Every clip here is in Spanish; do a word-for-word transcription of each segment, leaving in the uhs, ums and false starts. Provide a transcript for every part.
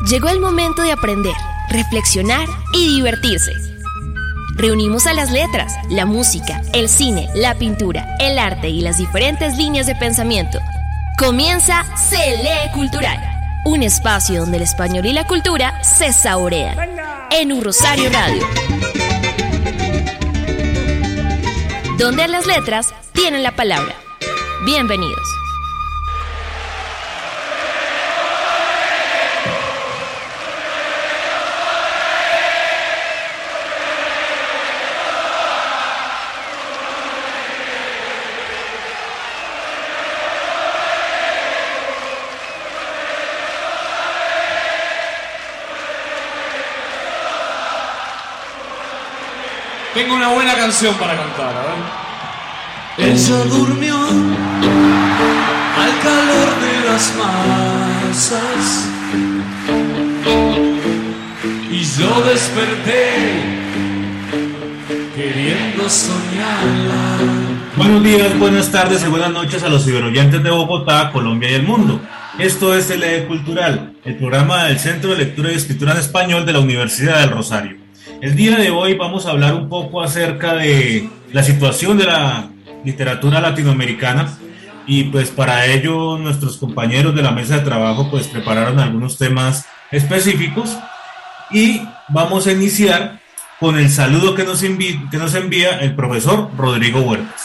Llegó el momento de aprender, reflexionar y divertirse. Reunimos a las letras, la música, el cine, la pintura, el arte y las diferentes líneas de pensamiento. Comienza Se Lee Cultural, un espacio donde el español y la cultura se saborean. En Un Rosario Radio, donde las letras tienen la palabra. Bienvenidos. Tengo una buena canción para cantar, a ver. Ella durmió al calor de las masas y yo desperté queriendo soñarla. Buenos días, buenas tardes y buenas noches a los ciberoyentes de Bogotá, Colombia y el mundo. Esto es Se Lee Cultural, el programa del Centro de Lectura y Escritura en Español de la Universidad del Rosario. El día de hoy vamos a hablar un poco acerca de la situación de la literatura latinoamericana y pues para ello nuestros compañeros de la mesa de trabajo pues prepararon algunos temas específicos y vamos a iniciar con el saludo que nos, envi- que nos envía el profesor Rodrigo Huertas.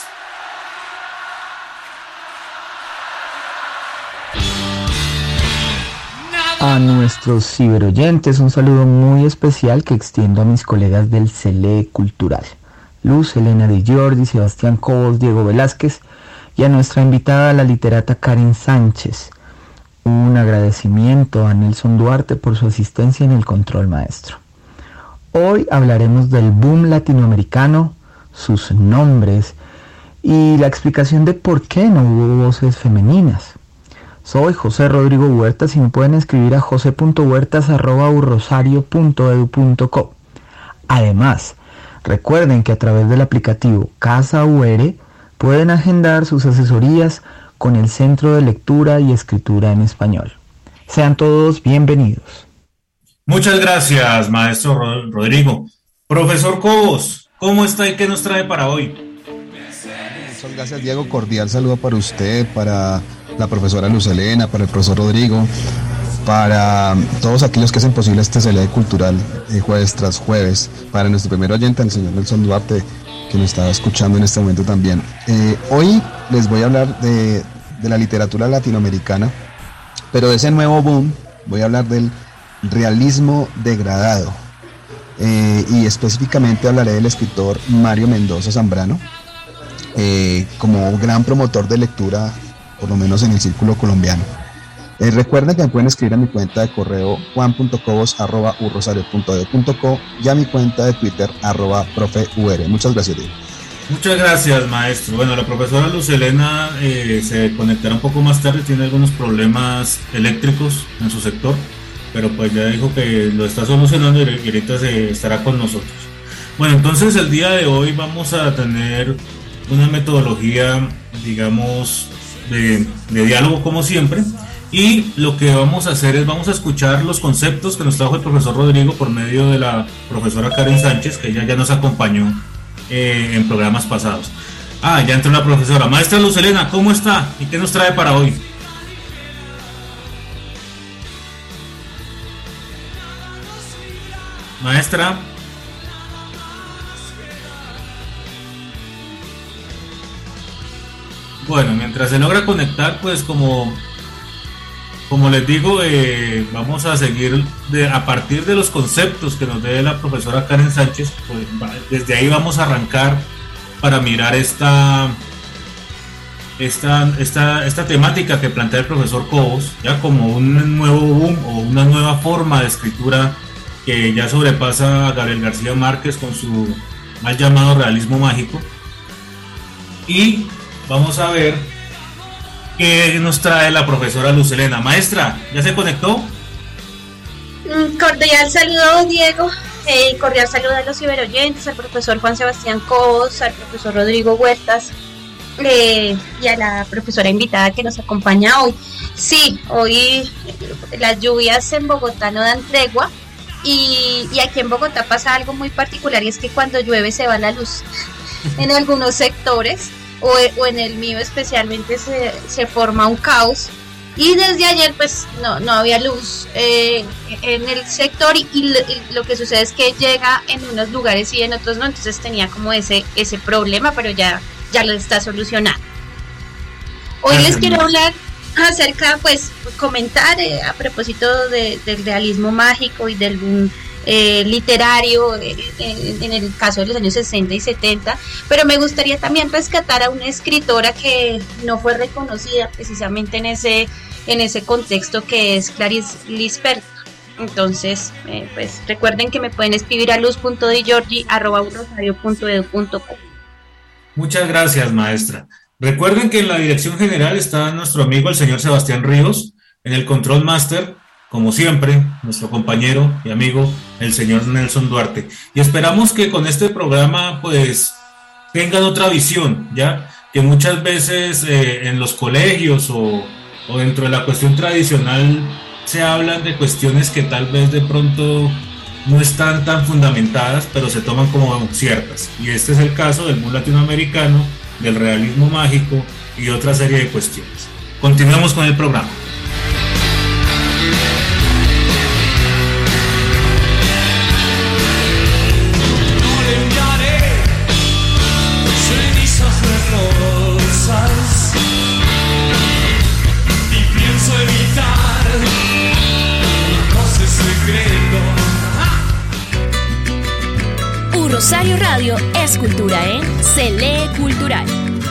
A nuestros ciberoyentes un saludo muy especial que extiendo a mis colegas del Se Lee Cultural, Luz, Elena Di Giorgi, Sebastián Cobos, Diego Velázquez y a nuestra invitada, la literata Karen Sánchez. Un agradecimiento a Nelson Duarte por su asistencia en el control maestro. Hoy hablaremos del boom latinoamericano, sus nombres y la explicación de por qué no hubo voces femeninas. Soy José Rodrigo Huertas y me pueden escribir a jose punto huertas arroba urrosario punto edu punto co. Además, recuerden que a través del aplicativo Casa U R pueden agendar sus asesorías con el Centro de Lectura y Escritura en Español. Sean todos bienvenidos. Muchas gracias, maestro Rod- Rodrigo. Profesor Cobos, ¿cómo está y qué nos trae para hoy? Muchas gracias, Diego. Cordial saludo para usted, para la profesora Luz Elena, para el profesor Rodrigo, para todos aquellos que hacen posible este Se Lee Cultural eh, jueves tras jueves, para nuestro primer oyente, el señor Nelson Duarte, que nos está escuchando en este momento también. Eh, hoy les voy a hablar de, de la literatura latinoamericana, pero de ese nuevo boom voy a hablar del realismo degradado, eh, y específicamente hablaré del escritor Mario Mendoza Zambrano, eh, como gran promotor de lectura, por lo menos en el círculo colombiano. Eh, recuerden que me pueden escribir a mi cuenta de correo juan punto cobos arroba urrosario punto edu punto co y a mi cuenta de Twitter arroba profe ur. Muchas gracias, Diego. Muchas gracias, maestro. Bueno, la profesora Luz Elena eh, se conectará un poco más tarde, tiene algunos problemas eléctricos en su sector, pero pues ya dijo que lo está solucionando y ahorita se estará con nosotros. Bueno, entonces el día de hoy vamos a tener una metodología, digamos, de, de diálogo como siempre, y lo que vamos a hacer es vamos a escuchar los conceptos que nos trajo el profesor Rodrigo por medio de la profesora Karen Sánchez, que ella ya nos acompañó eh, en programas pasados. Ah, ya entró la profesora. Maestra Luz Elena, ¿cómo está? ¿Y qué nos trae para hoy? Maestra. Bueno, mientras se logra conectar, pues como, como les digo, eh, vamos a seguir de, a partir de los conceptos que nos dé la profesora Karen Sánchez, pues desde ahí vamos a arrancar para mirar esta, esta, esta, esta temática que plantea el profesor Cobos, ya como un nuevo boom o una nueva forma de escritura que ya sobrepasa a Gabriel García Márquez con su mal llamado realismo mágico. Y vamos a ver qué nos trae la profesora Luz Elena. Maestra, ¿ya se conectó? Cordial saludo, Diego. Eh, cordial saludo a los ciberoyentes, al profesor Juan Sebastián Cobos, al profesor Rodrigo Huertas, eh, y a la profesora invitada que nos acompaña hoy. Sí, hoy las lluvias en Bogotá no dan tregua y, y aquí en Bogotá pasa algo muy particular y es que cuando llueve se va la luz en algunos sectores o, o en el mío especialmente se, se forma un caos. Y desde ayer pues no, no había luz eh, en el sector y, y, lo, y lo que sucede es que llega en unos lugares y en otros no, entonces tenía como ese ese problema, pero ya, ya lo está solucionado. Hoy les quiero hablar acerca, pues, comentar eh, a propósito de, del realismo mágico y del boom eh, literario eh, en, en el caso de los años sesenta y setenta, pero me gustaría también rescatar a una escritora que no fue reconocida precisamente en ese en ese contexto, que es Clarice Lispector. Entonces, eh, pues recuerden que me pueden escribir a luz punto di giorgi arroba rosario punto edu punto co. Muchas gracias, maestra. Recuerden que en la dirección general está nuestro amigo el señor Sebastián Ríos, en el control master, como siempre, nuestro compañero y amigo, el señor Nelson Duarte. Y esperamos que con este programa, pues, tengan otra visión, ¿ya? Que muchas veces eh, en los colegios o, o dentro de la cuestión tradicional se hablan de cuestiones que tal vez de pronto no están tan fundamentadas, pero se toman como ciertas. Y este es el caso del boom latinoamericano, del realismo mágico y otra serie de cuestiones. Continuemos con el programa. Rosario Radio es cultura en Se Lee Cultural.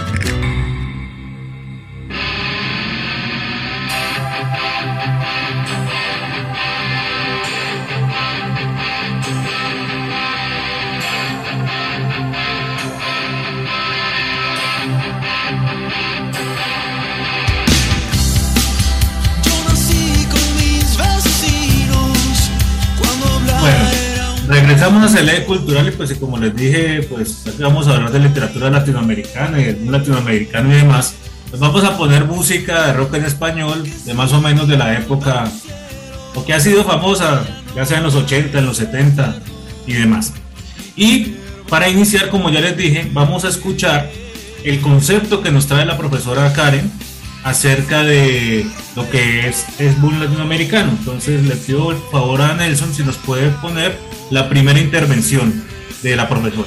Regresamos a Se Lee Cultural y pues como les dije, pues vamos a hablar de literatura latinoamericana y del latinoamericano y demás. Pues vamos a poner música de rock en español de más o menos de la época, o que ha sido famosa, ya sea en los ochenta, en los setenta y demás. Y para iniciar, como ya les dije, vamos a escuchar el concepto que nos trae la profesora Karen acerca de lo que es, es boom latinoamericano. Entonces le pido el favor a Nelson si nos puede poner la primera intervención de la profesora.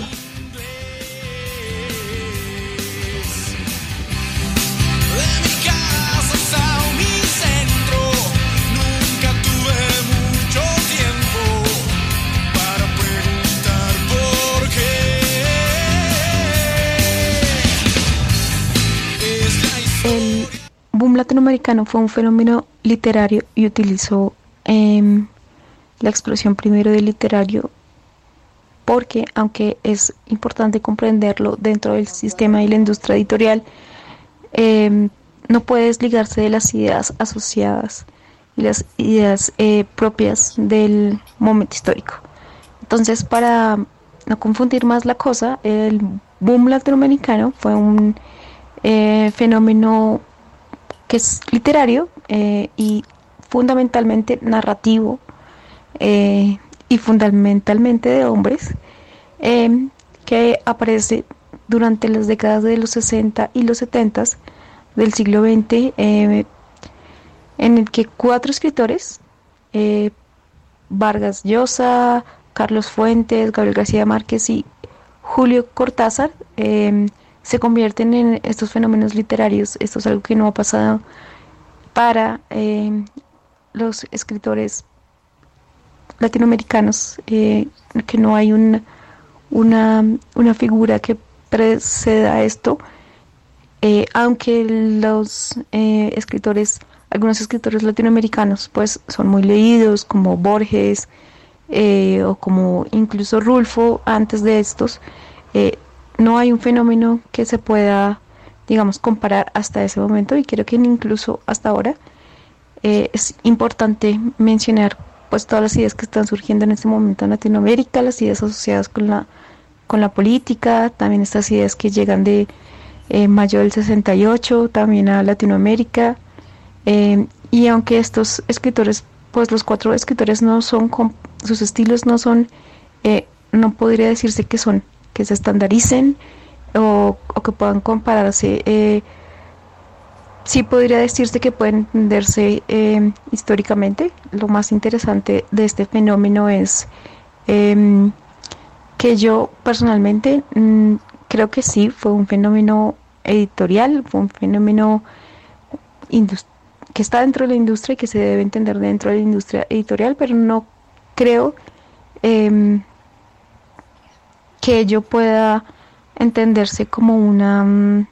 El boom latinoamericano fue un fenómeno literario y utilizó eh, la explosión primero del literario porque, aunque es importante comprenderlo dentro del sistema y la industria editorial, eh, no puede desligarse de las ideas asociadas y las ideas eh, propias del momento histórico. Entonces, para no confundir más la cosa, el boom latinoamericano fue un eh, fenómeno que es literario eh, y fundamentalmente narrativo, Eh, y fundamentalmente de hombres, eh, que aparece durante las décadas de los sesenta y los setenta del siglo veinte, eh, en el que cuatro escritores, eh, Vargas Llosa, Carlos Fuentes, Gabriel García Márquez y Julio Cortázar, eh, se convierten en estos fenómenos literarios. Esto es algo que no ha pasado para eh, los escritores latinoamericanos, eh, que no hay un, una, una figura que preceda a esto, eh, aunque los eh, escritores, algunos escritores latinoamericanos pues son muy leídos, como Borges eh, o como incluso Rulfo antes de estos, eh, no hay un fenómeno que se pueda, digamos, comparar hasta ese momento, y creo que incluso hasta ahora eh, es importante mencionar pues todas las ideas que están surgiendo en este momento en Latinoamérica, las ideas asociadas con la con la política, también estas ideas que llegan de eh, mayo del sesenta y ocho, también a Latinoamérica. Eh, y aunque estos escritores, pues los cuatro escritores no son, sus estilos no son, eh, no podría decirse que son, que se estandaricen o, o que puedan compararse. Eh, sí podría decirse que pueden entenderse eh, históricamente. Lo más interesante de este fenómeno es eh, que yo personalmente mmm, creo que sí, fue un fenómeno editorial, fue un fenómeno industrial, que está dentro de la industria y que se debe entender dentro de la industria editorial, pero no creo eh, que ello pueda entenderse como una um,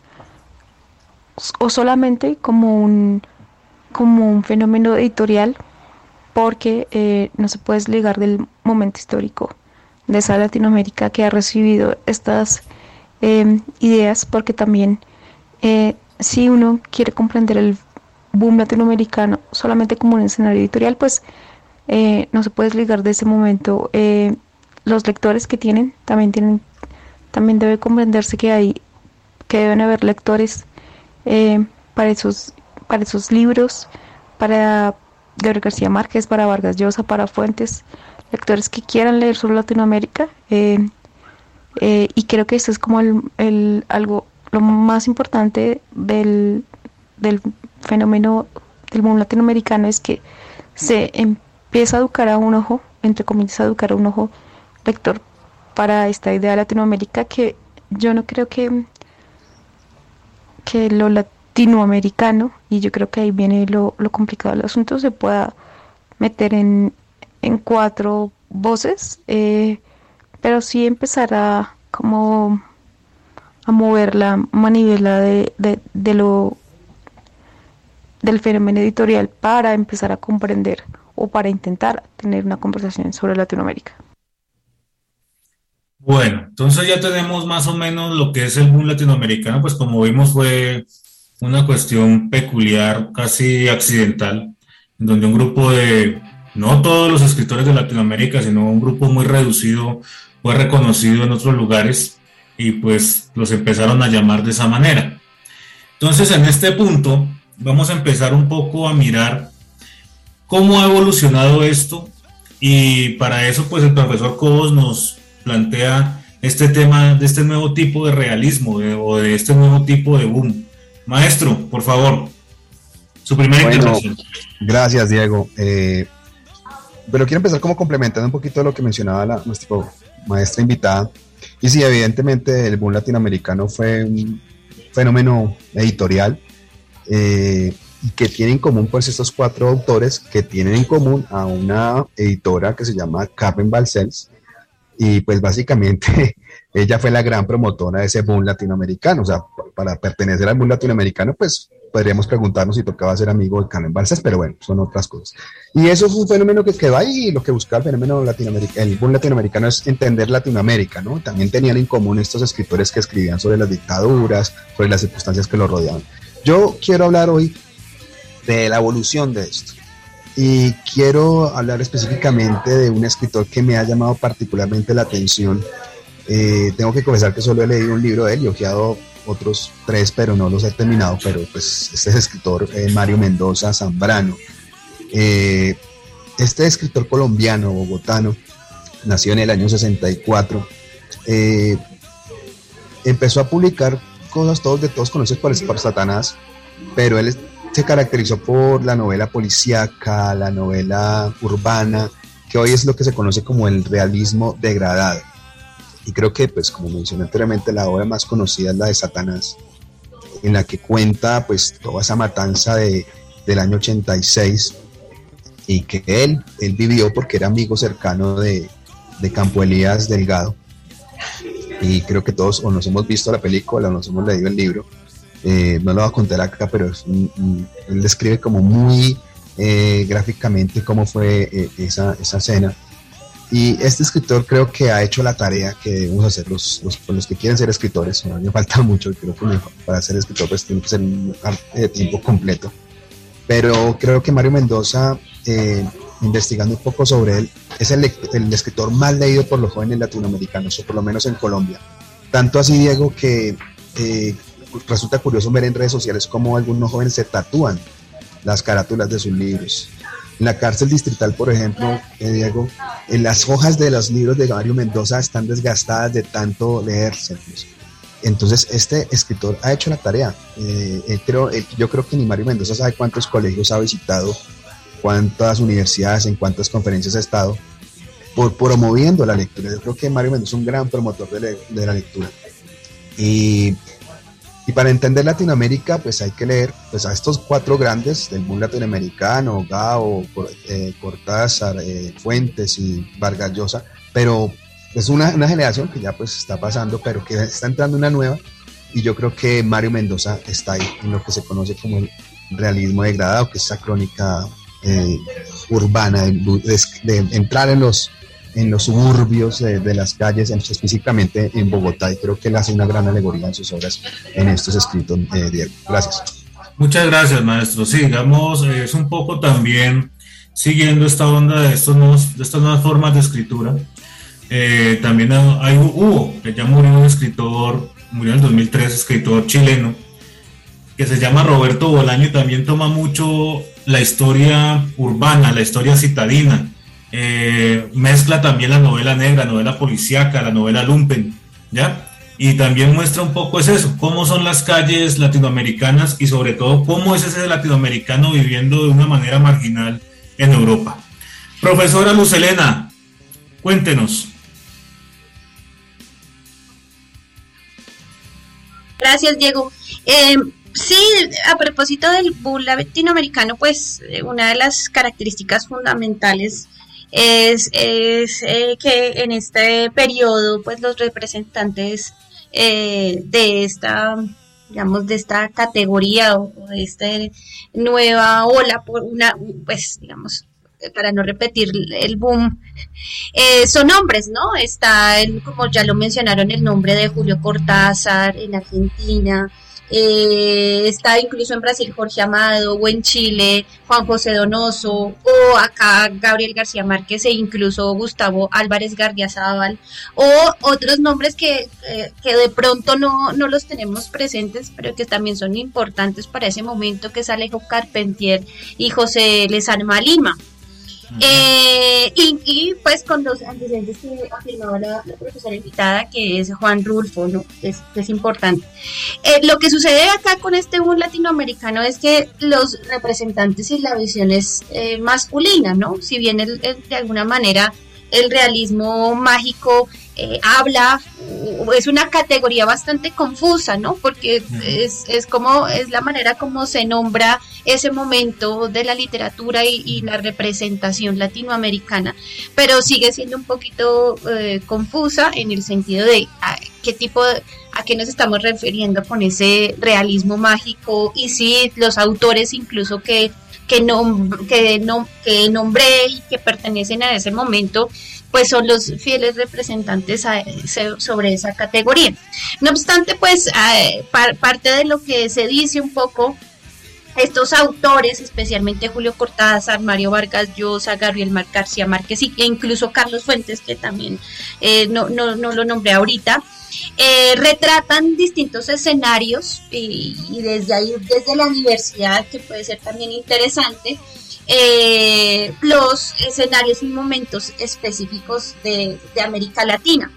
o solamente como un como un fenómeno editorial, porque eh, no se puede desligar del momento histórico de esa Latinoamérica que ha recibido estas eh, ideas, porque también eh, si uno quiere comprender el boom latinoamericano solamente como un escenario editorial, pues eh, no se puede desligar de ese momento. Eh, los lectores que tienen también tienen también debe comprenderse que hay que deben haber lectores eh, para esos para esos libros, para Gabriel García Márquez, para Vargas Llosa, para Fuentes, lectores que quieran leer sobre Latinoamérica, eh, eh, y creo que eso es como el, el algo lo más importante del del fenómeno del boom latinoamericano, es que se empieza a educar a un ojo, entre comillas, a educar a un ojo lector para esta idea de Latinoamérica, que yo no creo que que lo latinoamericano, y yo creo que ahí viene lo, lo complicado del asunto, se pueda meter en, en cuatro voces, eh, pero sí empezar a como a mover la manivela de, de, de lo del fenómeno editorial para empezar a comprender o para intentar tener una conversación sobre Latinoamérica. Bueno, entonces ya tenemos más o menos lo que es el boom latinoamericano, pues como vimos fue una cuestión peculiar, casi accidental, en donde un grupo de, no todos los escritores de Latinoamérica, sino un grupo muy reducido fue reconocido en otros lugares y pues los empezaron a llamar de esa manera. Entonces en este punto vamos a empezar un poco a mirar cómo ha evolucionado esto, y para eso pues el profesor Cobos nos plantea este tema de este nuevo tipo de realismo de, o de este nuevo tipo de boom. Maestro, por favor, su primera bueno, intervención. Gracias, Diego. Eh, pero quiero empezar como complementando un poquito de lo que mencionaba la, nuestra maestra invitada. Y sí, evidentemente el boom latinoamericano fue un fenómeno editorial, eh, y que tienen en común pues estos cuatro autores, que tienen en común a una editora que se llama Carmen Balcells, y pues básicamente ella fue la gran promotora de ese boom latinoamericano. O sea, para pertenecer al boom latinoamericano pues podríamos preguntarnos si tocaba ser amigo de Carmen Balcells, pero bueno, son otras cosas. Y eso es un fenómeno que quedó ahí, y lo que buscaba el fenómeno latinoamericano, el boom latinoamericano, es entender Latinoamérica, ¿no? También tenían en común estos escritores que escribían sobre las dictaduras, sobre las circunstancias que lo rodeaban. Yo quiero hablar hoy de la evolución de esto, y quiero hablar específicamente de un escritor que me ha llamado particularmente la atención. Eh, tengo que confesar que solo he leído un libro de él y he ojeado otros tres, pero no los he terminado. Pero pues este es escritor, eh, Mario Mendoza Zambrano. Eh, este escritor colombiano, bogotano, nació en el año sesenta y cuatro. Eh, empezó a publicar cosas, todos de todos conocidos por, por Satanás, pero él se caracterizó por la novela policíaca, la novela urbana, que hoy es lo que se conoce como el realismo degradado. Y creo que, pues, como mencioné anteriormente, la obra más conocida es la de Satanás, en la que cuenta pues toda esa matanza de, del año ochenta y seis, y que él, él vivió porque era amigo cercano de, de Campo Elías Delgado. Y creo que todos o nos hemos visto la película o nos hemos leído el libro. Eh, no lo voy a contar acá, pero es un, un, él describe como muy eh, gráficamente cómo fue eh, esa, esa escena. Y este escritor creo que ha hecho la tarea que debemos hacer los, los, los que quieren ser escritores. No me falta mucho, creo que me, para ser escritor pues tiene que ser un arte de tiempo completo. Pero creo que Mario Mendoza, eh, investigando un poco sobre él, es el, el escritor más leído por los jóvenes latinoamericanos, o por lo menos en Colombia. Tanto así, Diego, que eh, resulta curioso ver en redes sociales cómo algunos jóvenes se tatúan las carátulas de sus libros. En la cárcel distrital, por ejemplo, eh, Diego, en las hojas de los libros de Mario Mendoza están desgastadas de tanto leerse. Entonces, este escritor ha hecho la tarea. Eh, él creo, él, yo creo que ni Mario Mendoza sabe cuántos colegios ha visitado, cuántas universidades, en cuántas conferencias ha estado, por promoviendo la lectura. Yo creo que Mario Mendoza es un gran promotor de, le, de la lectura. Y, y para entender Latinoamérica, pues hay que leer pues, a estos cuatro grandes del boom latinoamericano, Gao, eh, Cortázar, eh, Fuentes y Vargas Llosa, pero es una, una generación que ya pues está pasando, pero que está entrando una nueva, y yo creo que Mario Mendoza está ahí en lo que se conoce como el realismo degradado, que es esa crónica eh, urbana, de, de, de entrar en los en los suburbios de, de las calles, específicamente en Bogotá, y creo que él hace una gran alegoría en sus obras, en estos escritos, eh, Diego. Gracias. Muchas gracias, maestro. Sí, digamos, eh, es un poco también siguiendo esta onda de, estos nuevos, de estas nuevas formas de escritura. Eh, también hay Hugo, que ya murió, un escritor, murió en el dos mil tres, escritor chileno, que se llama Roberto Bolaño, y también toma mucho la historia urbana, la historia citadina. Eh, mezcla también la novela negra, novela policíaca, la novela lumpen, ¿ya? Y también muestra un poco es eso, cómo son las calles latinoamericanas y sobre todo cómo es ese latinoamericano viviendo de una manera marginal en Europa. Profesora Luz Helena, cuéntenos. Gracias, Diego. Eh, sí, a propósito del boom latinoamericano, pues una de las características fundamentales es, es eh, que en este periodo, pues los representantes eh, de esta, digamos, de esta categoría o de esta nueva ola, por una, pues, digamos, para no repetir el boom, eh, son hombres, ¿no? Está, el, como ya lo mencionaron, el nombre de Julio Cortázar en Argentina, eh, está incluso en Brasil Jorge Amado, o en Chile Juan José Donoso, o acá Gabriel García Márquez e incluso Gustavo Álvarez Gardiazabal, o otros nombres que, eh, que de pronto no, no los tenemos presentes, pero que también son importantes para ese momento, que es Alejo Carpentier y José Lezama Lima. Eh, y, y pues con los antecedentes que afirmaba la, la profesora invitada, que es Juan Rulfo, ¿no? Es, es importante. Eh, lo que sucede acá con este boom latinoamericano es que los representantes y la visión es eh, masculina, ¿no? Si bien el, el, de alguna manera el realismo mágico eh, habla, es una categoría bastante confusa, ¿no? Porque uh-huh. es, es como, es la manera como se nombra ese momento de la literatura y, y la representación latinoamericana, pero sigue siendo un poquito eh, confusa en el sentido de a, qué tipo de, a qué nos estamos refiriendo con ese realismo mágico, y si los autores incluso que que no que no que nombré y que pertenecen a ese momento, pues son los fieles representantes a ese, sobre esa categoría. No obstante, pues eh, par, parte de lo que se dice un poco, estos autores, especialmente Julio Cortázar, Mario Vargas Llosa, Gabriel García Márquez e incluso Carlos Fuentes, que también eh, no, no, no lo nombré ahorita, eh, retratan distintos escenarios y, y desde ahí, desde la universidad, que puede ser también interesante, eh, los escenarios y momentos específicos de, de América Latina.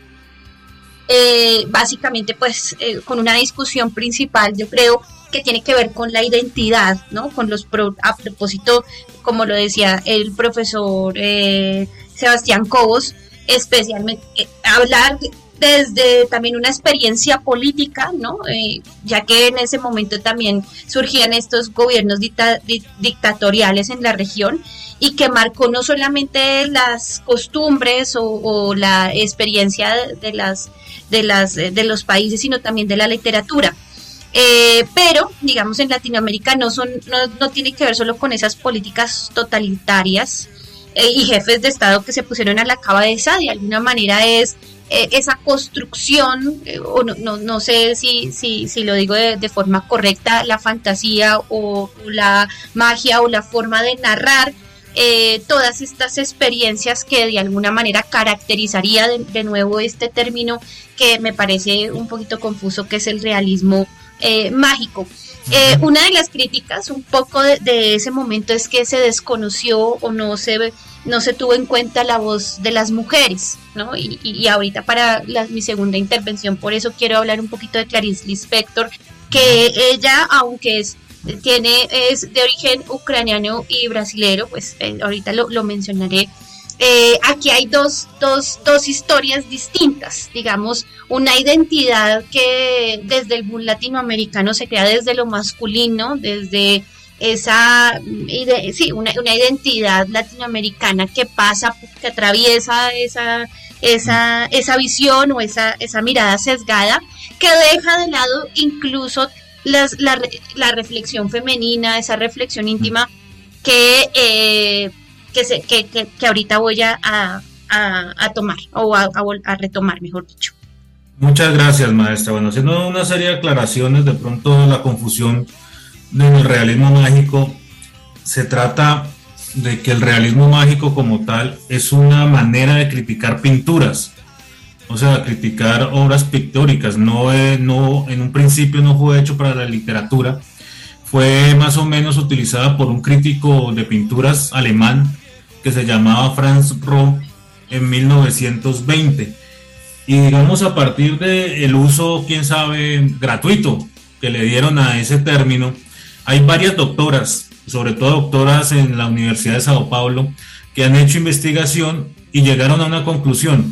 Eh, básicamente, pues, eh, con una discusión principal, yo creo, que tiene que ver con la identidad, ¿no? Con los pro, a propósito, como lo decía el profesor eh, Sebastián Cobos, especialmente eh, hablar desde también una experiencia política, ¿no? Eh, ya que en ese momento también surgían estos gobiernos dicta, dictatoriales en la región, y que marcó no solamente las costumbres o, o la experiencia de, de las de las de los países, sino también de la literatura. Eh, pero, digamos, en Latinoamérica no son, no, no tiene que ver solo con esas políticas totalitarias eh, y jefes de Estado que se pusieron a la cabeza. De alguna manera es eh, esa construcción, eh, o no, no, no sé si, si, si lo digo de, de forma correcta, la fantasía o, o la magia o la forma de narrar eh, todas estas experiencias que de alguna manera caracterizaría de, de nuevo este término que me parece un poquito confuso, que es el realismo eh, mágico. Eh, una de las críticas un poco de, de ese momento es que se desconoció o no se no se tuvo en cuenta la voz de las mujeres, ¿no? Y, y, y ahorita para la, mi segunda intervención, por eso quiero hablar un poquito de Clarice Lispector, que ella, aunque es tiene es de origen ucraniano y brasilero, pues eh, ahorita lo, lo mencionaré. Eh, aquí hay dos, dos, dos historias distintas, digamos, una identidad que desde el boom latinoamericano se crea desde lo masculino, desde esa, ide, sí, una, una identidad latinoamericana que pasa, que atraviesa esa, esa, esa visión o esa, esa mirada sesgada, que deja de lado incluso las, la, la reflexión femenina, esa reflexión íntima que... Eh, Que, se, que, que, que ahorita voy a, a, a tomar o a, a, a retomar, mejor dicho. Muchas gracias, maestra. Bueno, haciendo una serie de aclaraciones, de pronto la confusión del realismo mágico, se trata de que el realismo mágico como tal es una manera de criticar pinturas, o sea, criticar obras pictóricas. No, eh, no, en un principio no fue hecho para la literatura, fue más o menos utilizada por un crítico de pinturas alemán que se llamaba Franz Roh en mil novecientos veinte, y digamos a partir del uso, quién sabe, gratuito que le dieron a ese término, hay varias doctoras, sobre todo doctoras en la Universidad de Sao Paulo, que han hecho investigación y llegaron a una conclusión: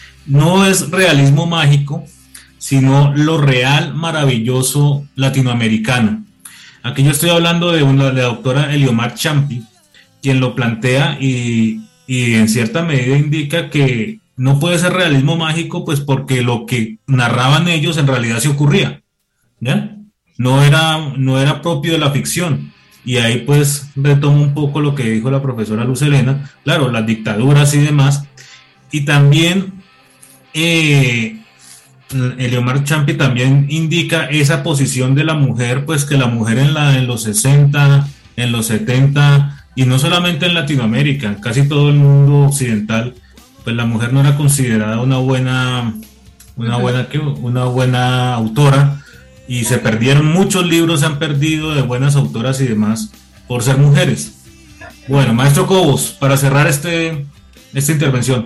no es realismo mágico, sino lo real maravilloso latinoamericano. Aquí yo estoy hablando de una, de la doctora Eliomar Champi, quien lo plantea y, y en cierta medida indica que no puede ser realismo mágico, pues porque lo que narraban ellos en realidad se ocurría, ¿ya? No era, no era propio de la ficción. Y ahí pues retomo un poco lo que dijo la profesora Luz Helena, claro, las dictaduras y demás, y también eh, Eliomar Champi también indica esa posición de la mujer, pues que la mujer en, la, en los sesenta, en los setenta, y no solamente en Latinoamérica, en casi todo el mundo occidental, pues la mujer no era considerada una buena, una buena, ¿qué? Una buena autora, y se perdieron muchos libros, se han perdido de buenas autoras y demás por ser mujeres. Bueno, maestro Cobos, para cerrar este, esta intervención.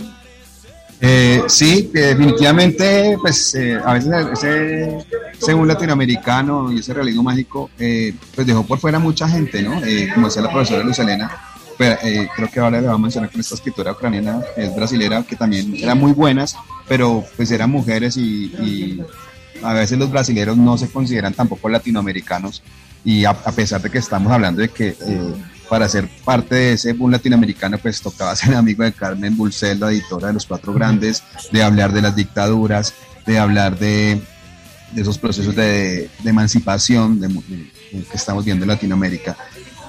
Eh, sí, que definitivamente, pues eh, a veces ese según latinoamericano y ese realismo mágico, eh, pues dejó por fuera mucha gente, ¿no? Eh, como decía la profesora Luz Helena, pero, eh, creo que ahora le va a mencionar con esta escritora ucraniana, es brasilera, que también eran muy buenas, pero pues eran mujeres y, y a veces los brasileros no se consideran tampoco latinoamericanos, y a, a pesar de que estamos hablando de que eh, para ser parte de ese boom latinoamericano, pues tocaba ser amigo de Carmen Bulcel, la editora de Los Cuatro Grandes, de hablar de las dictaduras, de hablar de, de esos procesos de, de emancipación de, de, de, que estamos viendo en Latinoamérica.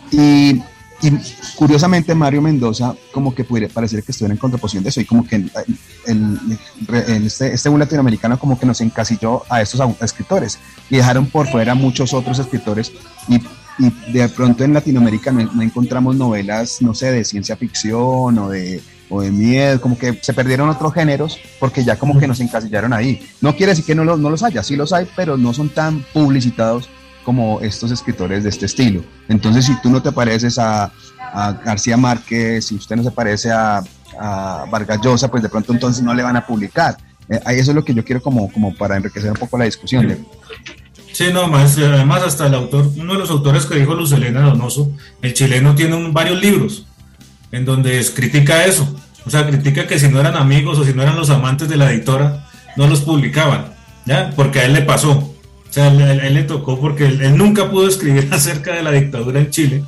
Y, y curiosamente Mario Mendoza como que pudiera parecer que estuviera en contraposición de eso, y como que el, el, el, este, este boom latinoamericano como que nos encasilló a estos escritores y dejaron por fuera muchos otros escritores, y y de pronto en Latinoamérica no, no encontramos novelas, no sé, de ciencia ficción o de, o de miedo, como que se perdieron otros géneros porque ya como que nos encasillaron ahí. No quiere decir que no los, no los haya, sí los hay, pero no son tan publicitados como estos escritores de este estilo. Entonces, si tú no te pareces a, a García Márquez, si usted no se parece a, a Vargas Llosa, pues de pronto entonces no le van a publicar. Eh, eso es lo que yo quiero como, como para enriquecer un poco la discusión. ¿De? Sí, no, maestro, además hasta el autor, uno de los autores que dijo Luz Helena Donoso, el chileno, tiene un, varios libros en donde critica eso, o sea, critica que si no eran amigos o si no eran los amantes de la editora, no los publicaban, ¿ya? Porque a él le pasó, o sea, a él, a él le tocó porque él, él nunca pudo escribir acerca de la dictadura en Chile,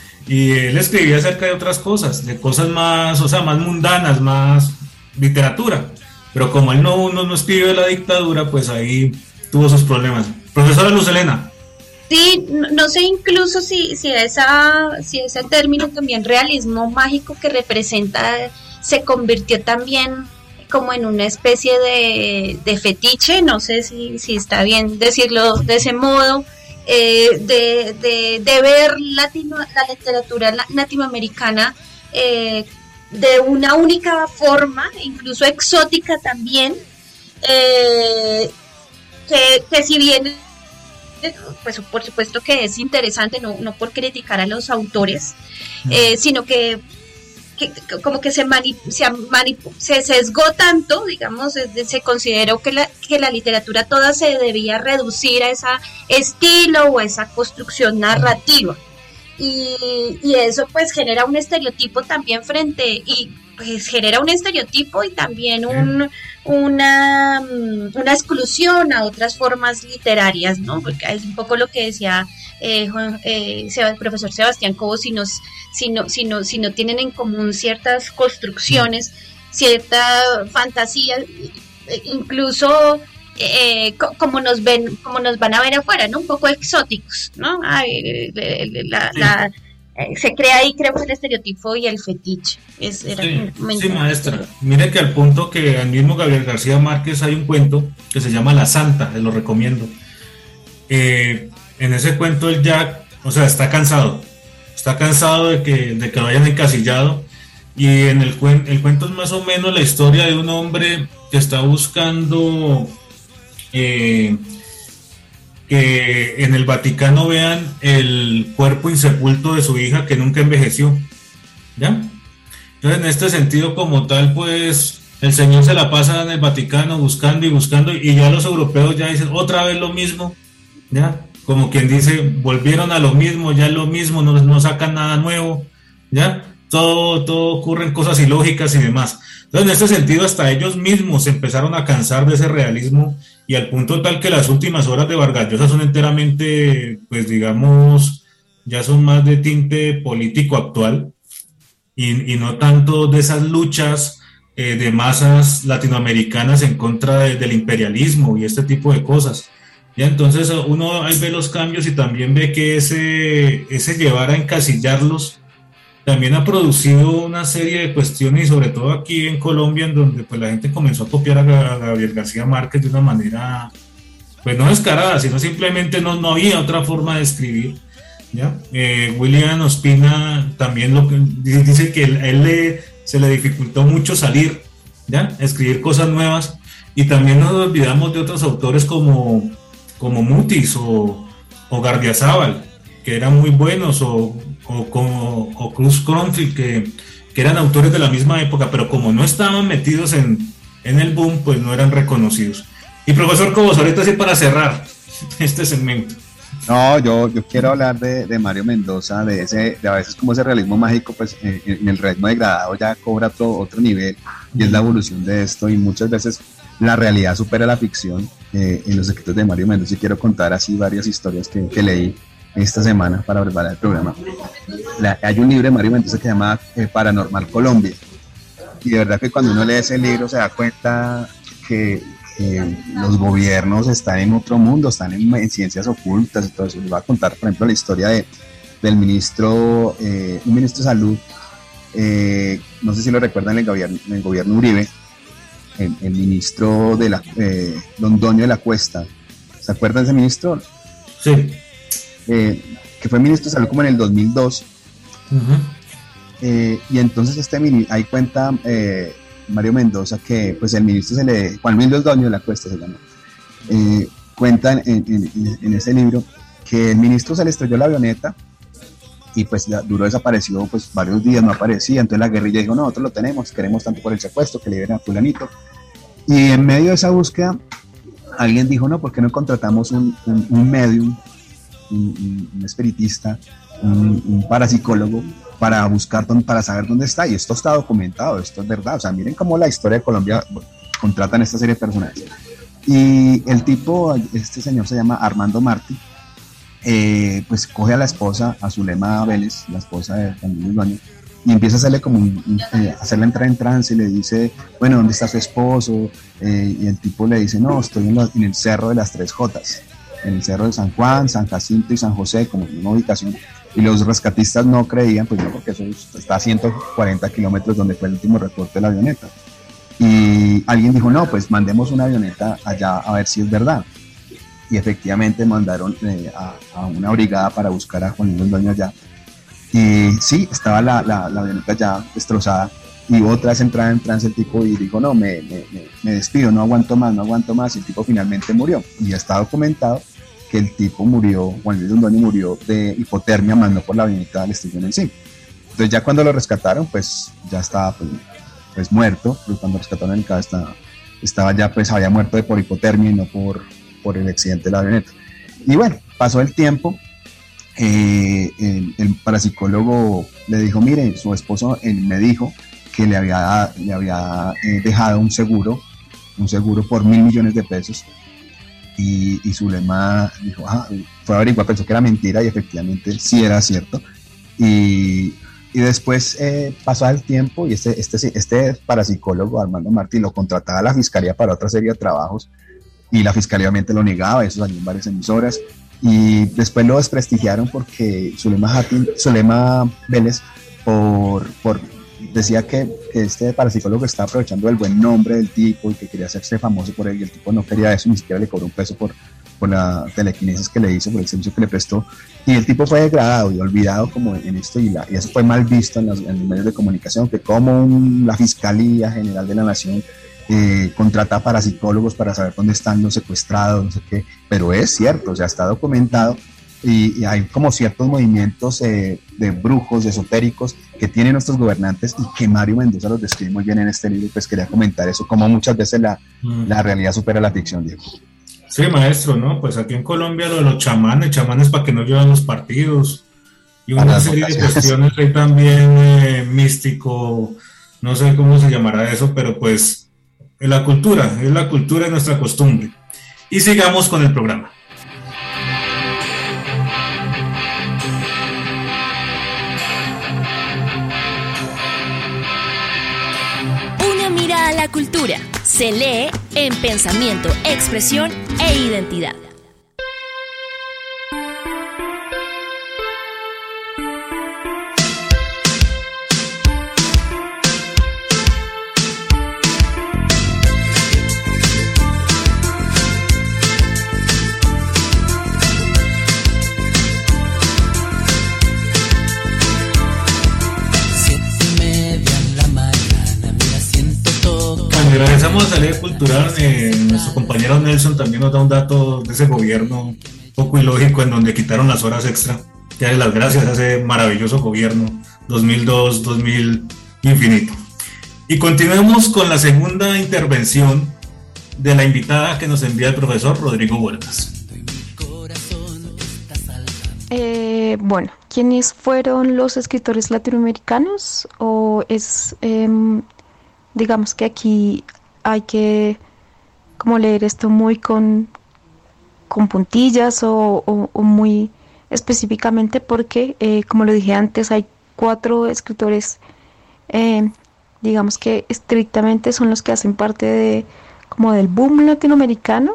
y él escribía acerca de otras cosas, de cosas más, o sea, más mundanas, más literatura, pero como él no, no, no escribió de la dictadura, pues ahí tuvo sus problemas. Profesora Luz Helena. Sí, no, no sé incluso si, si, esa, si ese término también realismo mágico que representa se convirtió también como en una especie de, de fetiche, no sé si, si está bien decirlo de ese modo, eh, de, de, de ver latino, la literatura latinoamericana eh, de una única forma, incluso exótica también, eh, que, que si bien pues por supuesto que es interesante, no, no por criticar a los autores, eh, sino que, que como que se, mani, se, mani, se sesgó tanto, digamos, se consideró que la, que la literatura toda se debía reducir a ese estilo o a esa construcción narrativa. Y, y eso pues genera un estereotipo también frente, y pues genera un estereotipo y también un, una, una exclusión a otras formas literarias, ¿no? Porque es un poco lo que decía eh, Juan, eh, el profesor Sebastián Cobos, si, nos, si, no, si, no, si no tienen en común ciertas construcciones, cierta fantasía, incluso eh, como nos ven, como nos van a ver afuera, ¿no? Un poco exóticos, ¿no? Ay, la, Sí. la, eh, se crea ahí, creo que el estereotipo y el fetiche. Es, era Sí, me sí, encanta. maestra. Mire que al punto que al mismo Gabriel García Márquez hay un cuento que se llama La Santa, se lo recomiendo. Eh, en ese cuento él ya, o sea, está cansado, está cansado de que, de que lo hayan encasillado, y en el, cuen, el cuento es más o menos la historia de un hombre que está buscando eh, que en el Vaticano vean el cuerpo insepulto de su hija que nunca envejeció, ¿ya? Entonces, en este sentido, como tal, pues el señor se la pasa en el Vaticano buscando y buscando, y ya los europeos ya dicen otra vez lo mismo, ¿ya? Como quien dice, volvieron a lo mismo, ya es lo mismo, no, no sacan nada nuevo, ¿ya? Todo, todo ocurren cosas ilógicas y demás. Entonces, en este sentido, hasta ellos mismos se empezaron a cansar de ese realismo, y al punto tal que las últimas obras de Vargas Llosa son enteramente, pues digamos, ya son más de tinte político actual, y, y no tanto de esas luchas eh, de masas latinoamericanas en contra de, del imperialismo y este tipo de cosas. Ya, entonces uno ahí ve los cambios y también ve que ese, ese llevar a encasillarlos también ha producido una serie de cuestiones, y sobre todo aquí en Colombia, en donde pues la gente comenzó a copiar a, a Gabriel García Márquez de una manera, pues no descarada, sino simplemente no, no había otra forma de escribir, ¿ya? Eh, William Ospina también lo que dice que a él le, se le dificultó mucho salir, ¿ya? Escribir cosas nuevas, y también nos olvidamos de otros autores como, como Mutis o, o Gardiazabal, que eran muy buenos, o, o, o, o Cruz Cronfield, que, que eran autores de la misma época, pero como no estaban metidos en, en el boom, pues no eran reconocidos. Y profesor Cobos, ahorita sí para cerrar este segmento. No, yo, yo quiero hablar de, de Mario Mendoza, de ese, de a veces como ese realismo mágico, pues eh, en el realismo degradado ya cobra otro, otro nivel, y es la evolución de esto, y muchas veces la realidad supera la ficción eh, en los escritos de Mario Mendoza, y quiero contar así varias historias que, que leí esta semana para preparar el programa. La, hay un libro de Mario Mendoza que se llama eh, Paranormal Colombia, y de verdad que cuando uno lee ese libro se da cuenta que Eh, los gobiernos están en otro mundo, están en, en ciencias ocultas y todo eso. Les voy a contar, por ejemplo, la historia de, del ministro, eh, un ministro de salud, eh, no sé si lo recuerdan, en el gobierno, en el gobierno Uribe, el, el ministro de la, eh, Londoño de la Cuesta. ¿Se acuerdan de ese ministro? Sí. Eh, que fue ministro de salud como en el dos mil dos. Uh-huh. Eh, y entonces este ministro, ahí cuenta eh, Mario Mendoza que pues el ministro se le, Juan Luis Londoño de la Cuesta se llama, eh, cuenta en, en, en ese libro que el ministro se le estrelló la avioneta y pues ya duró desaparecido pues varios días, no aparecía. Entonces la guerrilla dijo, no, nosotros lo tenemos, queremos tanto por el secuestro, que liberen a fulanito. Y en medio de esa búsqueda alguien dijo, no, ¿por qué no contratamos un, un, un medium, un, un espiritista, un, un parapsicólogo para buscar, para saber dónde está? Y esto está documentado, esto es verdad. O sea, miren cómo la historia de Colombia contratan esta serie de personajes. Y el tipo, este señor se llama Armando Martí, eh, pues coge a la esposa, a Zulema Vélez, la esposa de Camilo Dueño, y empieza a hacerle como un, un, eh, hacerle entrar en trance, y le dice, bueno, ¿dónde está su esposo? Eh, y el tipo le dice, no, estoy en, lo, en el Cerro de las Tres Jotas, en el Cerro de San Juan, San Jacinto y San José, como en una ubicación. Y los rescatistas no creían, pues no, porque eso está a ciento cuarenta kilómetros donde fue el último reporte de la avioneta. Y alguien dijo, no, pues mandemos una avioneta allá a ver si es verdad. Y efectivamente mandaron eh, a, a una brigada para buscar a Juan Luis Londoño allá. Y sí, estaba la, la, la avioneta ya destrozada y otra vez entraba en trance el tipo y dijo, no, me, me, me despido, no aguanto más, no aguanto más, y el tipo finalmente murió. Y está documentado que el tipo murió, Juan Luis Londoño murió de hipotermia, más no por la avioneta del estrellón en sí. Entonces ya cuando lo rescataron, pues ya estaba pues, pues muerto, pero cuando rescataron el caso estaba, estaba ya pues había muerto de por hipotermia y no por, por el accidente de la avioneta. Y bueno, pasó el tiempo. Eh, el, el parapsicólogo le dijo, mire, su esposo él me dijo que le había, le había eh, dejado un seguro, un seguro por mil millones de pesos, y, y Zulema dijo, ah, fue a averiguar, pensó que era mentira y efectivamente sí era cierto, y, y después eh, pasó el tiempo y este, este, este parapsicólogo, Armando Martí, lo contrataba a la fiscalía para otra serie de trabajos y la fiscalía obviamente lo negaba, eso salió en varias emisoras. Y después lo desprestigiaron porque Zulema, Hatin, Zulema Vélez por, por, decía que, que este parapsicólogo estaba aprovechando el buen nombre del tipo y que quería hacerse famoso por él, y el tipo no quería eso, ni siquiera le cobró un peso por, por la telequinesis que le hizo, por el servicio que le prestó, y el tipo fue degradado y olvidado como en esto, y, la, y eso fue mal visto en los, en los medios de comunicación, que como un, la Fiscalía General de la Nación Eh, contrata parapsicólogos para saber dónde están los secuestrados, no sé qué, pero es cierto, o sea, está documentado, y, y hay como ciertos movimientos eh, de brujos, de esotéricos que tienen nuestros gobernantes y que Mario Mendoza los describe muy bien en este libro, y pues quería comentar eso, como muchas veces la, mm. la realidad supera la ficción, Diego. Sí, maestro, ¿no? Pues aquí en Colombia lo de los chamanes, chamanes para que no lleven los partidos, y una serie de cuestiones ahí también eh, místico, no sé cómo se llamará eso, pero pues es la cultura, es la cultura de nuestra costumbre. Y sigamos con el programa. Una mirada a la cultura se lee en Pensamiento, Expresión e Identidad. Regresamos a Salida Cultural. Eh, nuestro compañero Nelson también nos da un dato de ese gobierno poco ilógico en donde quitaron las horas extra. Que hay las gracias a ese maravilloso gobierno dos mil dos dos mil infinito. Y continuemos con la segunda intervención de la invitada que nos envía el profesor Rodrigo Huertas. Eh, bueno, ¿quiénes fueron los escritores latinoamericanos? O es... Eh, digamos que aquí hay que como leer esto muy con, con puntillas o, o, o muy específicamente porque, eh, como lo dije antes, hay cuatro escritores, eh, digamos que estrictamente son los que hacen parte de como del boom latinoamericano,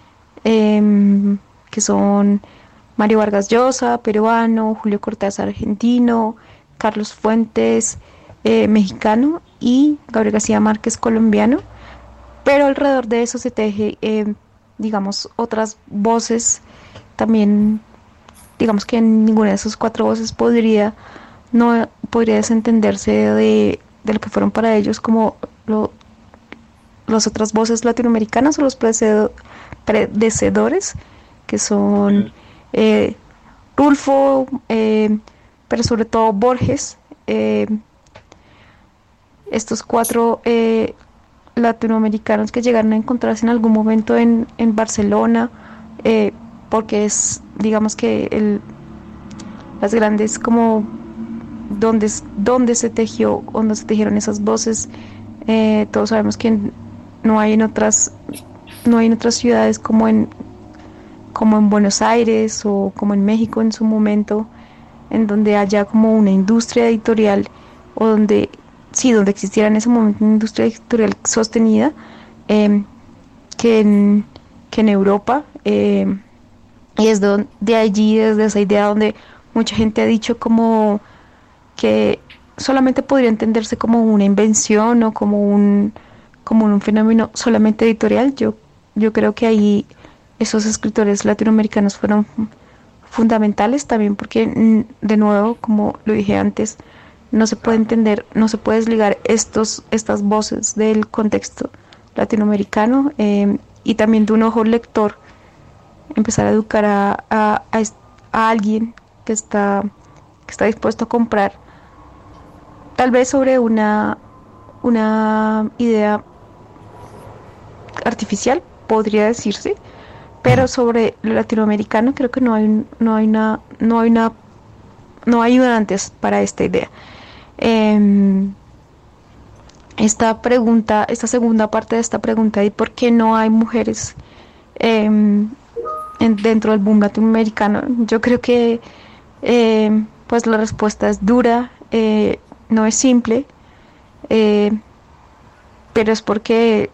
eh, que son Mario Vargas Llosa, peruano, Julio Cortázar, argentino, Carlos Fuentes, eh, mexicano, y Gabriel García Márquez, colombiano, pero alrededor de eso se teje, eh, digamos, otras voces, también, digamos que ninguna de esas cuatro voces podría, no podría desentenderse de, de lo que fueron para ellos como lo, las otras voces latinoamericanas o los precedo, predecedores, que son eh, Rulfo, eh, pero sobre todo Borges, eh, estos cuatro eh, latinoamericanos que llegaron a encontrarse en algún momento en, en Barcelona, eh, porque es, digamos que el, las grandes como donde, donde se tejió, donde se tejieron esas voces, eh, todos sabemos que no hay en otras, no hay en otras ciudades como en, como en Buenos Aires o como en México en su momento, en donde haya como una industria editorial o donde sí, donde existiera en ese momento una industria editorial sostenida, eh, que, en, que en Europa, eh, y es de, de allí, desde esa idea donde mucha gente ha dicho como que solamente podría entenderse como una invención o como un, como un fenómeno solamente editorial. Yo, yo creo que ahí esos escritores latinoamericanos fueron fundamentales también porque, de nuevo, como lo dije antes, no se puede entender, no se puede desligar estos, estas voces del contexto latinoamericano eh, y también de un ojo lector, empezar a educar a, a, a, a alguien que está, que está dispuesto a comprar, tal vez sobre una, una idea artificial, podría decirse, pero sobre lo latinoamericano creo que no hay, no hay una, no hay una, no hay ayudantes para esta idea. Eh, esta pregunta, esta segunda parte de esta pregunta, ¿y por qué no hay mujeres eh, en, dentro del boom latinoamericano? Yo creo que eh, pues la respuesta es dura, eh, no es simple, eh, pero es porque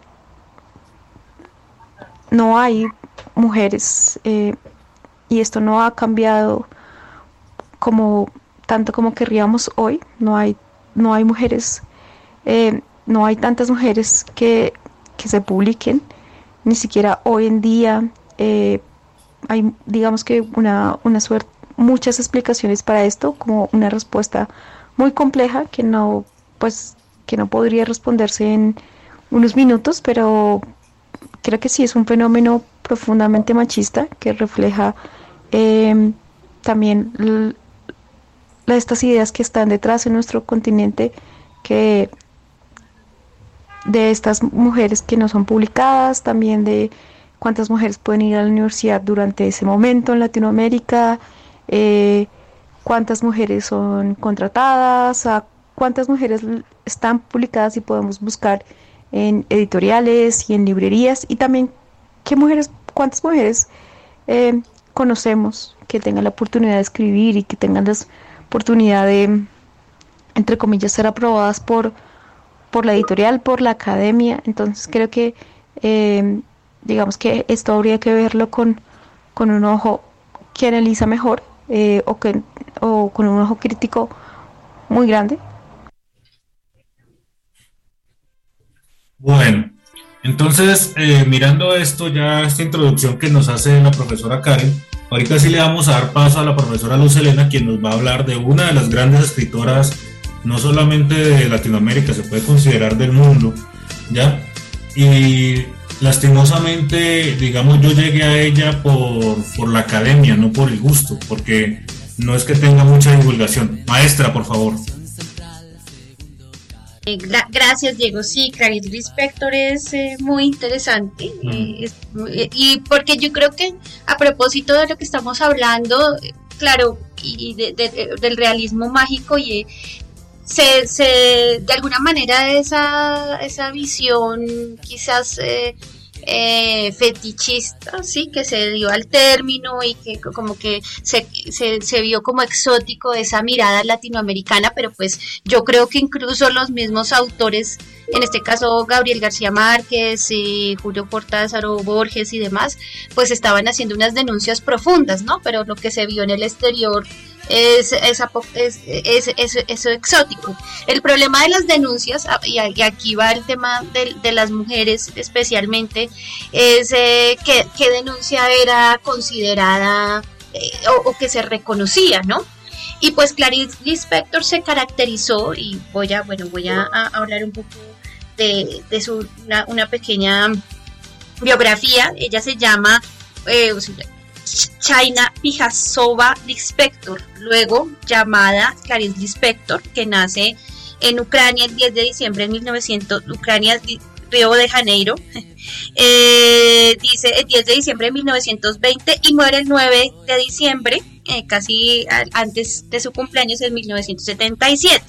no hay mujeres eh, y esto no ha cambiado como tanto como querríamos hoy. No hay no hay mujeres, eh, no hay tantas mujeres que, que se publiquen, ni siquiera hoy en día. Eh, hay, digamos que una, una suerte, muchas explicaciones para esto, como una respuesta muy compleja que no, pues, que no podría responderse en unos minutos, pero creo que sí es un fenómeno profundamente machista que refleja eh, también l- estas ideas que están detrás en nuestro continente, que de estas mujeres que no son publicadas, también de cuántas mujeres pueden ir a la universidad durante ese momento en Latinoamérica, eh, cuántas mujeres son contratadas, a cuántas mujeres están publicadas y podemos buscar en editoriales y en librerías, y también qué mujeres, cuántas mujeres eh, conocemos que tengan la oportunidad de escribir y que tengan la oportunidad de, entre comillas, ser aprobadas por, por la editorial, por la academia. Entonces creo que eh, digamos que esto habría que verlo con, con un ojo que analiza mejor eh, o, que, o con un ojo crítico muy grande. Bueno, entonces eh, mirando esto, ya esta introducción que nos hace la profesora Karen, ahorita sí le vamos a dar paso a la profesora Luz Helena, quien nos va a hablar de una de las grandes escritoras, no solamente de Latinoamérica, se puede considerar del mundo, ¿ya? Y lastimosamente, digamos, yo llegué a ella por, por la academia, no por el gusto, porque no es que tenga mucha divulgación. Maestra, por favor. Eh, gra- gracias, Diego. Sí, Clarice Lispector es eh, muy interesante mm. eh, es, eh, y porque yo creo que a propósito de lo que estamos hablando, eh, claro, y de, de, de, del realismo mágico, y eh, se, se de alguna manera esa esa visión quizás eh, eh, fetichista, sí, que se dio al término y que como que se, se, se vio como exótico esa mirada latinoamericana, pero pues yo creo que incluso los mismos autores, en este caso Gabriel García Márquez y Julio Cortázar o Borges y demás, pues estaban haciendo unas denuncias profundas, ¿no? Pero lo que se vio en el exterior es, es, es, es, es, es exótico. El problema de las denuncias, y aquí va el tema de, de las mujeres especialmente, es eh, que, que denuncia era considerada eh, o, o que se reconocía, ¿no? Y pues Clarice Lispector se caracterizó, y voy a, bueno, voy a, a hablar un poco de, de su, una, una pequeña biografía. Ella se llama eh, China Pijassova Lispector, luego llamada Clarice Lispector, que nace en Ucrania el diez de diciembre de mil novecientos, Ucrania, Río de Janeiro, eh, dice el diez de diciembre de mil novecientos veinte y muere el nueve de diciembre, eh, casi antes de su cumpleaños, en mil novecientos setenta y siete.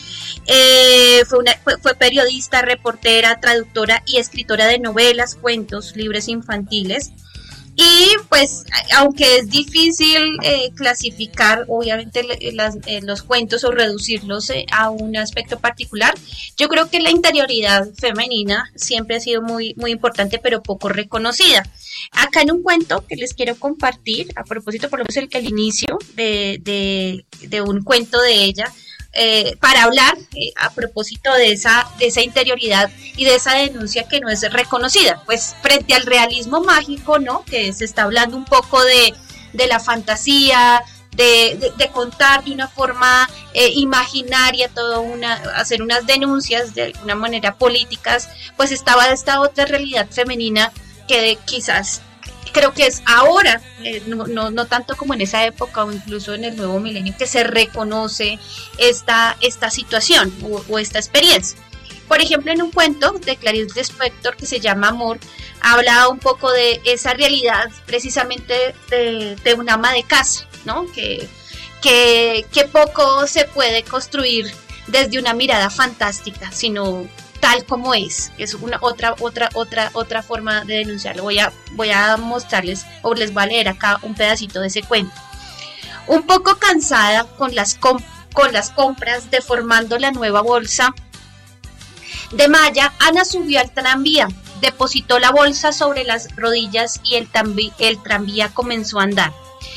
Eh, fue, una, fue, fue periodista, reportera, traductora y escritora de novelas, cuentos, libros infantiles. Y pues, aunque es difícil eh, clasificar obviamente las, eh, los cuentos o reducirlos eh, a un aspecto particular, yo creo que la interioridad femenina siempre ha sido muy, muy importante, pero poco reconocida. Acá en un cuento que les quiero compartir, a propósito, por lo menos el, el inicio de, de, de un cuento de ella, Eh, para hablar eh, a propósito de esa, de esa interioridad y de esa denuncia que no es reconocida, pues frente al realismo mágico, ¿no? Que se está hablando un poco de, de la fantasía, de, de, de contar de una forma eh, imaginaria, todo una, hacer unas denuncias de alguna manera políticas, pues estaba esta otra realidad femenina que de, quizás creo que es ahora, eh, no, no, no tanto como en esa época o incluso en el nuevo milenio, que se reconoce esta, esta situación o, o esta experiencia. Por ejemplo, en un cuento de Clarice Lispector que se llama Amor, habla un poco de esa realidad precisamente de, de una ama de casa, ¿no? Que, que, que poco se puede construir desde una mirada fantástica, sino tal como es. Es una otra, otra, otra, otra forma de denunciarlo. Voy a, voy a mostrarles, o les voy a leer acá un pedacito de ese cuento. Un poco cansada con las, com- con las compras, deformando la nueva bolsa de malla, Ana subió al tranvía, depositó la bolsa sobre las rodillas y el, tambi- el tranvía comenzó a andar.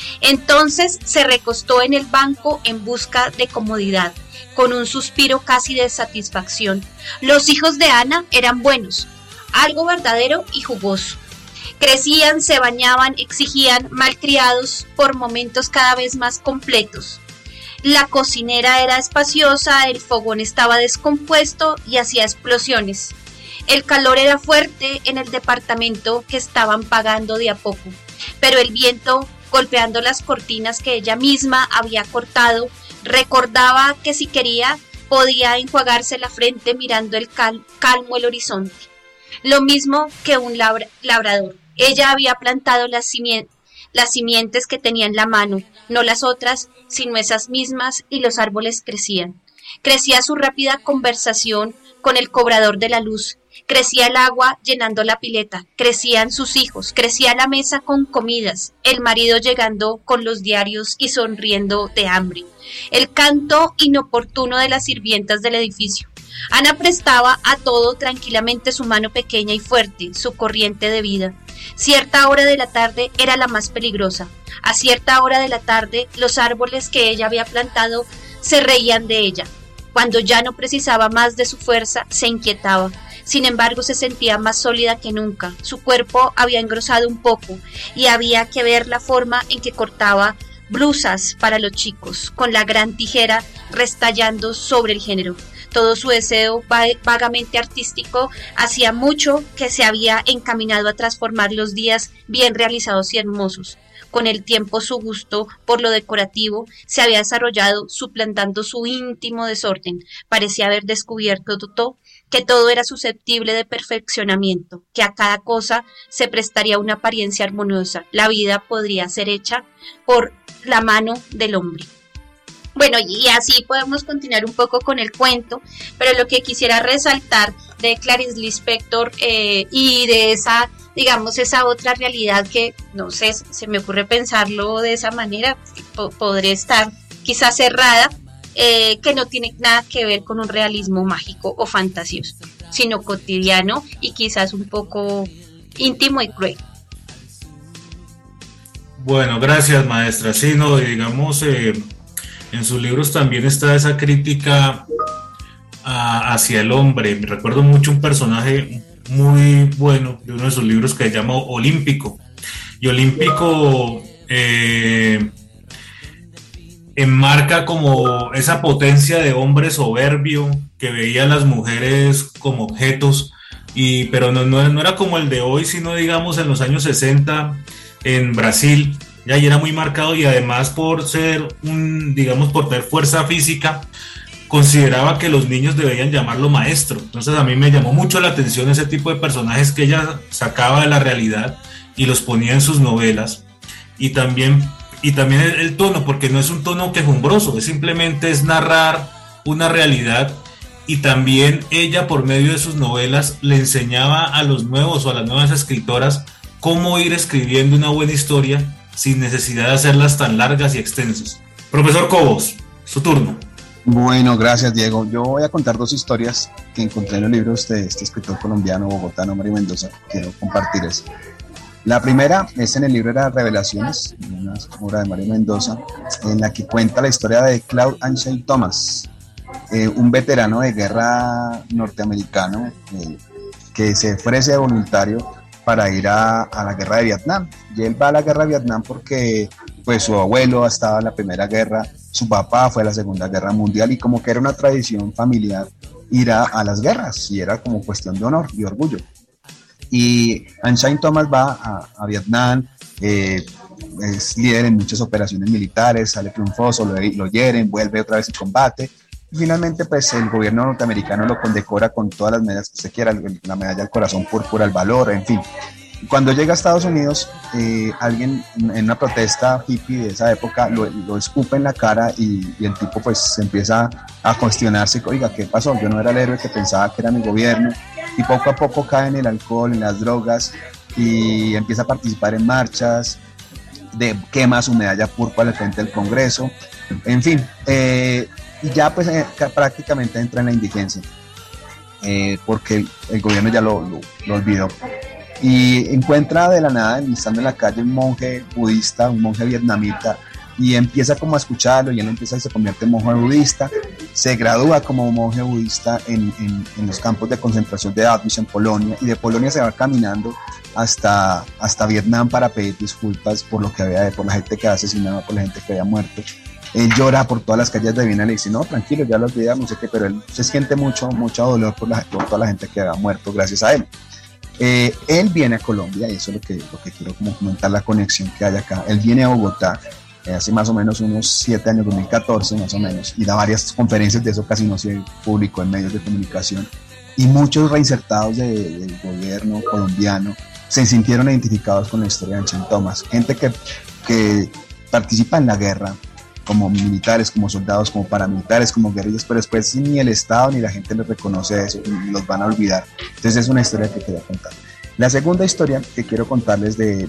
Entonces se recostó en el banco en busca de comodidad, con un suspiro casi de satisfacción. Los hijos de Ana eran buenos, algo verdadero y jugoso. Crecían, se bañaban, exigían, malcriados, por momentos cada vez más completos. La cocinera era espaciosa, el fogón estaba descompuesto y hacía explosiones. El calor era fuerte en el departamento que estaban pagando de a poco, pero el viento, golpeando las cortinas que ella misma había cortado, recordaba que si quería podía enjuagarse la frente mirando el cal- calmo el horizonte. Lo mismo que un labra- labrador. Ella había plantado las simientes. Las simientes que tenía en la mano, no las otras, sino esas mismas, y los árboles crecían. Crecía su rápida conversación con el cobrador de la luz, crecía el agua llenando la pileta, crecían sus hijos, crecía la mesa con comidas, el marido llegando con los diarios y sonriendo de hambre, el canto inoportuno de las sirvientas del edificio. Ana prestaba a todo tranquilamente su mano pequeña y fuerte, su corriente de vida. Cierta hora de la tarde era la más peligrosa. A cierta hora de la tarde, los árboles que ella había plantado se reían de ella. Cuando ya no precisaba más de su fuerza, se inquietaba. Sin embargo, se sentía más sólida que nunca. Su cuerpo había engrosado un poco y había que ver la forma en que cortaba blusas para los chicos, con la gran tijera restallando sobre el género. Todo su deseo vagamente artístico hacía mucho que se había encaminado a transformar los días bien realizados y hermosos. Con el tiempo su gusto por lo decorativo se había desarrollado suplantando su íntimo desorden. Parecía haber descubierto todo, que todo era susceptible de perfeccionamiento, que a cada cosa se prestaría una apariencia armoniosa. La vida podría ser hecha por la mano del hombre. Bueno, y así podemos continuar un poco con el cuento, pero lo que quisiera resaltar de Clarice Lispector eh, y de esa, digamos, esa otra realidad que, no sé, se me ocurre pensarlo de esa manera, po- podría estar quizás cerrada, eh, que no tiene nada que ver con un realismo mágico o fantasioso, sino cotidiano y quizás un poco íntimo y cruel. Bueno, gracias, maestra. Sí, no, digamos, eh, en sus libros también está esa crítica a, hacia el hombre. Me recuerdo mucho un personaje muy bueno de uno de sus libros que se llama Olímpico. Y Olímpico eh, enmarca como esa potencia de hombre soberbio que veía a las mujeres como objetos, y, pero no, no, no era como el de hoy, sino digamos en los años sesenta en Brasil, ya y era muy marcado, y además por ser un, digamos, por tener fuerza física, consideraba que los niños deberían llamarlo maestro. Entonces a mí me llamó mucho la atención ese tipo de personajes que ella sacaba de la realidad y los ponía en sus novelas, y también, y también el, el tono, porque no es un tono quejumbroso, es simplemente es narrar una realidad. Y también ella, por medio de sus novelas, le enseñaba a los nuevos o a las nuevas escritoras cómo ir escribiendo una buena historia sin necesidad de hacerlas tan largas y extensas. Profesor Cobos, su turno. Bueno, gracias, Diego. Yo voy a contar dos historias que encontré en los libros de este escritor colombiano, bogotano, Mario Mendoza. Quiero compartirles. La primera es en el libro de las Revelaciones, una obra de Mario Mendoza, en la que cuenta la historia de Claude Angel Thomas, eh, un veterano de guerra norteamericano eh, que se ofrece de voluntario para ir a, a la guerra de Vietnam. Y él va a la guerra de Vietnam porque pues su abuelo estaba en la Primera Guerra, su papá fue a la Segunda Guerra Mundial, y como que era una tradición familiar ir a, a las guerras, y era como cuestión de honor y orgullo. Y Anshine Thomas va a, a Vietnam, eh, es líder en muchas operaciones militares, sale triunfoso, lo, lo hieren, vuelve otra vez al combate, y finalmente pues el gobierno norteamericano lo condecora con todas las medallas que usted quiera, la medalla al corazón púrpura, al valor, en fin. Cuando llega a Estados Unidos, eh, alguien en una protesta hippie de esa época lo, lo escupe en la cara, y, y el tipo pues se empieza a cuestionarse, oiga, ¿qué pasó? Yo no era el héroe que pensaba que era mi gobierno, y poco a poco cae en el alcohol, en las drogas, y empieza a participar en marchas, de, quema su medalla púrpura al frente del Congreso, en fin, eh, y ya pues eh, prácticamente entra en la indigencia, eh, porque el, el gobierno ya lo, lo, lo olvidó. Y encuentra de la nada, estando en la calle, un monje budista, un monje vietnamita, y empieza como a escucharlo, y él empieza y se convierte en monje budista, se gradúa como monje budista en, en, en los campos de concentración de Auschwitz en Polonia, y de Polonia se va caminando hasta, hasta Vietnam para pedir disculpas por lo que había, por la gente que había asesinado, por la gente que había muerto. Él llora por todas las calles de Viena, le dice, no, tranquilo, ya lo olvidamos, no sé qué, pero él se siente mucho, mucho dolor por, la, por toda la gente que había muerto gracias a él. Eh, él viene a Colombia, y eso es lo que, lo que quiero como comentar, la conexión que hay acá. Él viene a Bogotá eh, hace más o menos unos siete años, dos mil catorce más o menos, y da varias conferencias, de eso casi no se publicó en medios de comunicación, y muchos reinsertados de, del gobierno colombiano se sintieron identificados con la historia de Anshine Thomas, gente que, que participa en la guerra, como militares, como soldados, como paramilitares, como guerrillas, pero después ni el Estado ni la gente les reconoce eso, y los van a olvidar. Entonces es una historia que quería contar. La segunda historia que quiero contarles de,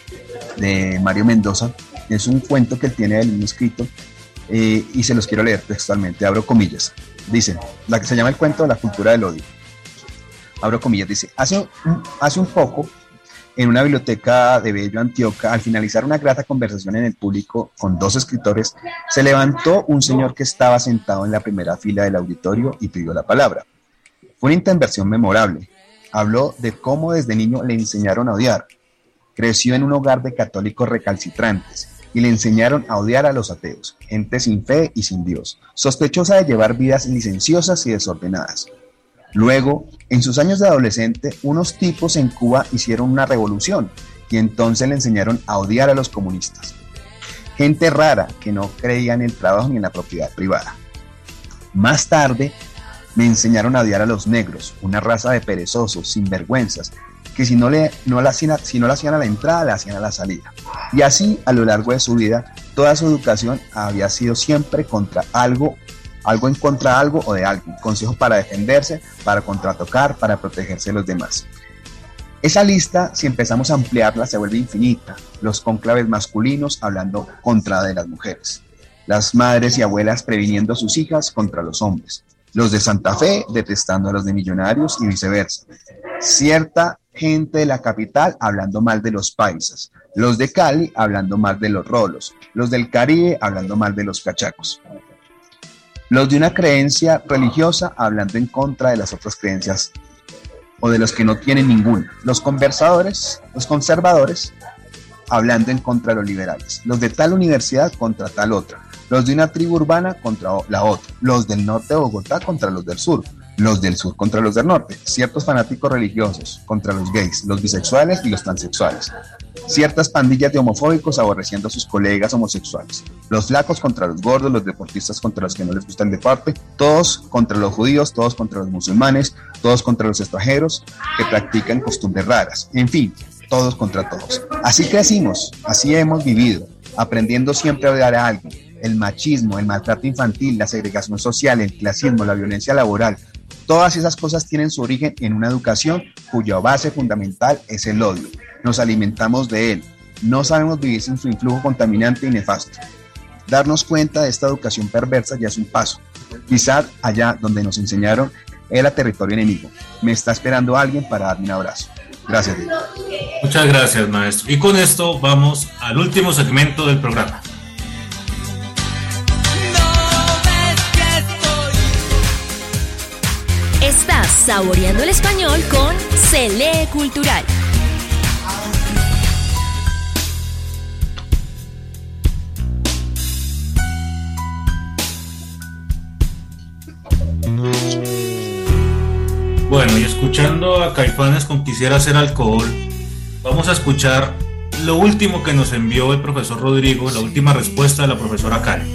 de Mario Mendoza es un cuento que él tiene del mismo escrito, eh, y se los quiero leer textualmente, abro comillas. Dice, la que se llama el cuento La cultura del odio. Abro comillas, dice, hace un, hace un poco, en una biblioteca de Bello, Antioquia, al finalizar una grata conversación en el público con dos escritores, se levantó un señor que estaba sentado en la primera fila del auditorio y pidió la palabra. Fue una intervención memorable. Habló de cómo desde niño le enseñaron a odiar. Creció en un hogar de católicos recalcitrantes y le enseñaron a odiar a los ateos, gente sin fe y sin Dios, sospechosa de llevar vidas licenciosas y desordenadas. Luego, en sus años de adolescente, unos tipos en Cuba hicieron una revolución y entonces le enseñaron a odiar a los comunistas. Gente rara que no creía en el trabajo ni en la propiedad privada. Más tarde, me enseñaron a odiar a los negros, una raza de perezosos, sinvergüenzas, que si no, le, no la hacían, si no la hacían a la entrada, la hacían a la salida. Y así, a lo largo de su vida, toda su educación había sido siempre contra algo algo en contra de algo o de alguien, consejos para defenderse, para contratocar, para protegerse de los demás. Esa lista, si empezamos a ampliarla, se vuelve infinita. Los cónclaves masculinos hablando contra de las mujeres, las madres y abuelas previniendo a sus hijas contra los hombres, los de Santa Fe detestando a los de Millonarios y viceversa, cierta gente de la capital hablando mal de los paisas, los de Cali hablando mal de los rolos, los del Caribe hablando mal de los cachacos. Los de una creencia religiosa hablando en contra de las otras creencias o de los que no tienen ninguna. Los conversadores, los conservadores hablando en contra de los liberales. Los de tal universidad contra tal otra. Los de una tribu urbana contra la otra. Los del norte de Bogotá contra los del sur. Los del sur contra los del norte. Ciertos fanáticos religiosos contra los gays, los bisexuales y los transexuales. Ciertas pandillas de homofóbicos aborreciendo a sus colegas homosexuales. Los flacos contra los gordos, los deportistas contra los que no les gusta el deporte, todos contra los judíos, todos contra los musulmanes, todos contra los extranjeros que practican costumbres raras. En fin, todos contra todos. Así crecimos, así hemos vivido, aprendiendo siempre a odiar a alguien. El machismo, el maltrato infantil, la segregación social, el clasismo, la violencia laboral, todas esas cosas tienen su origen en una educación cuya base fundamental es el odio. Nos alimentamos de él. No sabemos vivir sin su influjo contaminante y nefasto. Darnos cuenta de esta educación perversa ya es un paso. Pisar allá donde nos enseñaron era territorio enemigo. Me está esperando alguien para darme un abrazo. Gracias, Diego. Muchas gracias, maestro. Y con esto vamos al último segmento del programa. Estás saboreando el español con Se Lee Cultural. Bueno, y escuchando a Caifanes con Quisiera Ser Alcohol, vamos a escuchar lo último que nos envió el profesor Rodrigo, la última respuesta de la profesora Karen.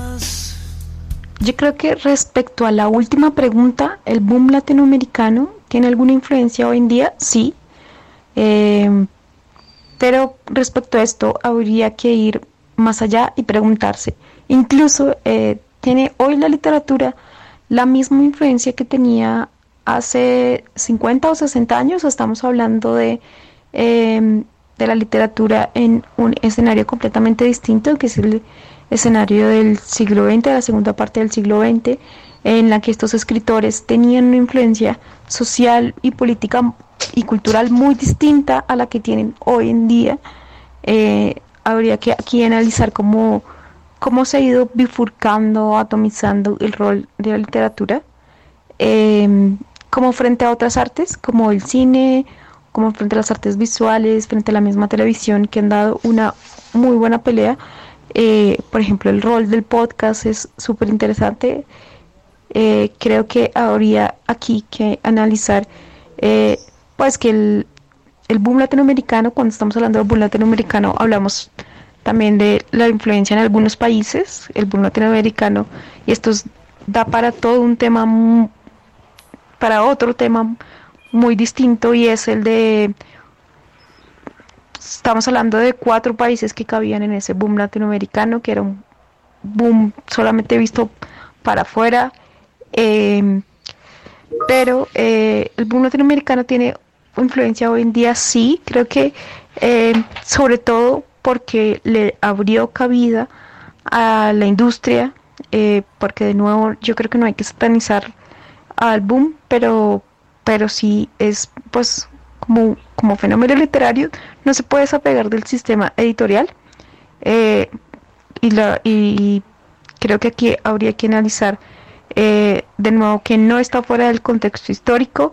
Yo creo que respecto a la última pregunta, ¿el boom latinoamericano tiene alguna influencia hoy en día? Sí. Eh, pero respecto a esto, habría que ir más allá y preguntarse. Incluso, eh, ¿tiene hoy la literatura la misma influencia que tenía hace cincuenta o sesenta años? ¿O estamos hablando de, eh, de la literatura en un escenario completamente distinto, que es el escenario del siglo veinte, de la segunda parte del siglo veinte, en la que estos escritores tenían una influencia social y política y cultural muy distinta a la que tienen hoy en día? Eh, habría que aquí analizar cómo, cómo se ha ido bifurcando, atomizando el rol de la literatura, eh, como frente a otras artes, como el cine, como frente a las artes visuales, frente a la misma televisión, que han dado una muy buena pelea. Eh, por ejemplo, el rol del podcast es súper interesante. Eh, creo que habría aquí que analizar eh, pues que el, el boom latinoamericano, cuando estamos hablando del boom latinoamericano, hablamos también de la influencia en algunos países, el boom latinoamericano, y esto es, da para todo un tema, para otro tema muy distinto, y es el de, estamos hablando de cuatro países que cabían en ese boom latinoamericano, que era un boom solamente visto para afuera, eh, pero eh, el boom latinoamericano tiene influencia hoy en día, sí, creo que eh, sobre todo porque le abrió cabida a la industria, eh, porque de nuevo yo creo que no hay que satanizar al boom, pero pero sí es pues como, como fenómeno literario, no se puede desapegar del sistema editorial, eh, y, la, y creo que aquí habría que analizar eh, de nuevo que no está fuera del contexto histórico,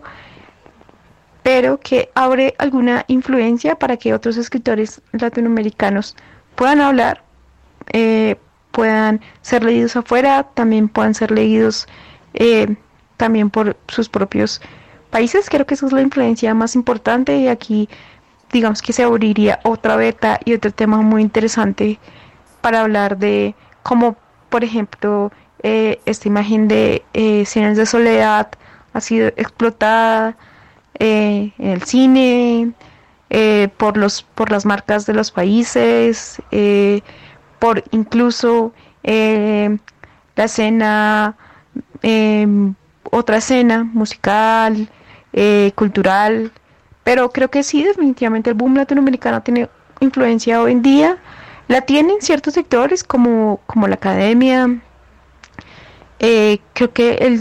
pero que abre alguna influencia para que otros escritores latinoamericanos puedan hablar, eh, puedan ser leídos afuera, también puedan ser leídos eh, también por sus propios países. Creo que esa es la influencia más importante, y aquí digamos que se abriría otra beta y otro tema muy interesante para hablar de cómo, por ejemplo, eh, esta imagen de eh, Cien años de soledad ha sido explotada Eh, en el cine, eh, por los por las marcas de los países, eh, por incluso eh, la escena, eh, otra escena musical, eh, cultural, pero creo que sí, definitivamente el boom latinoamericano tiene influencia hoy en día, la tienen ciertos sectores como, como la academia, eh, creo que el,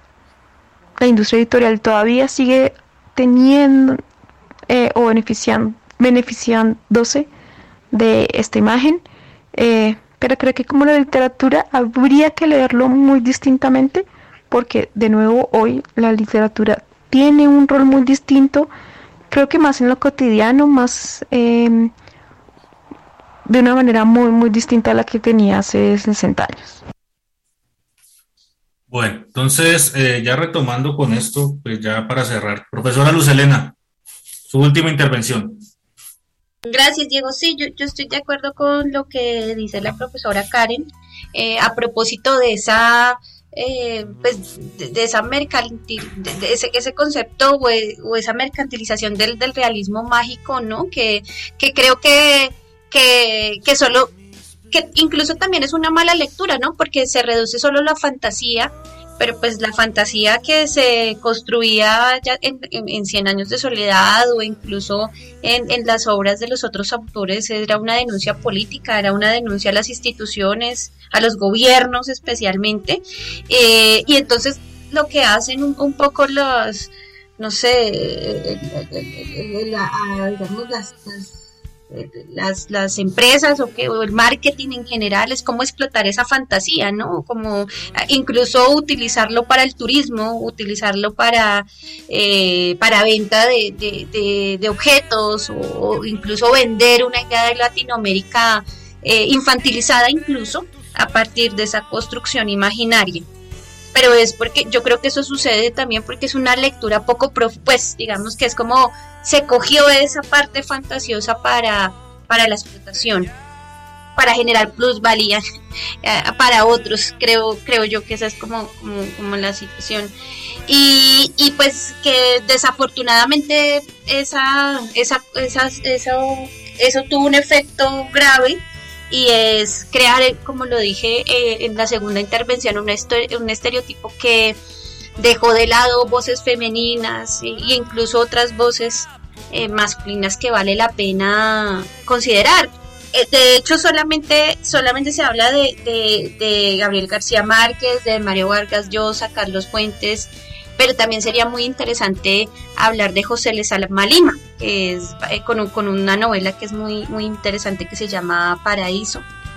la industria editorial todavía sigue teniendo eh, o beneficiando, beneficiándose de esta imagen, eh, pero creo que como la literatura habría que leerlo muy distintamente, porque de nuevo hoy la literatura tiene un rol muy distinto, creo que más en lo cotidiano, más eh, de una manera muy muy distinta a la que tenía hace sesenta años. Bueno, entonces, eh, ya retomando con esto, pues ya para cerrar, profesora Luz Helena, su última intervención. Gracias, Diego. Sí, yo, yo estoy de acuerdo con lo que dice la profesora Karen, eh, a propósito de esa, eh, pues, de, de esa mercantil, de, de ese, ese concepto o, o esa mercantilización del, del realismo mágico, ¿no? Que, que creo que, que, que solo que incluso también es una mala lectura, ¿no? Porque se reduce solo a la fantasía, pero pues la fantasía que se construía ya en, en, en Cien años de soledad o incluso en, en las obras de los otros autores era una denuncia política, era una denuncia a las instituciones, a los gobiernos especialmente, eh, y entonces lo que hacen un, un poco los, no sé, la, digamos las, las Las, las empresas o, que, o el marketing en general es como explotar esa fantasía, ¿no? Como incluso utilizarlo para el turismo, utilizarlo para eh, para venta de, de, de, de objetos o, o incluso vender una idea de Latinoamérica eh, infantilizada incluso a partir de esa construcción imaginaria. pero es porque yo creo que eso sucede también porque es una lectura poco prof, pues digamos que es como se cogió esa parte fantasiosa para, para la explotación, para generar plusvalía para otros, creo creo yo que esa es como, como, como la situación. Y, y pues que desafortunadamente esa, esa, esa, eso, eso tuvo un efecto grave, y es crear, como lo dije eh, en la segunda intervención, un, est- un estereotipo que dejó de lado voces femeninas e incluso otras voces eh, masculinas que vale la pena considerar. Eh, de hecho, solamente solamente se habla de, de, de Gabriel García Márquez, de Mario Vargas Llosa, Carlos Fuentes, pero también sería muy interesante hablar de José Lezama Lima, que es eh, con, un, con una novela que es muy, muy interesante que se llama Paraíso,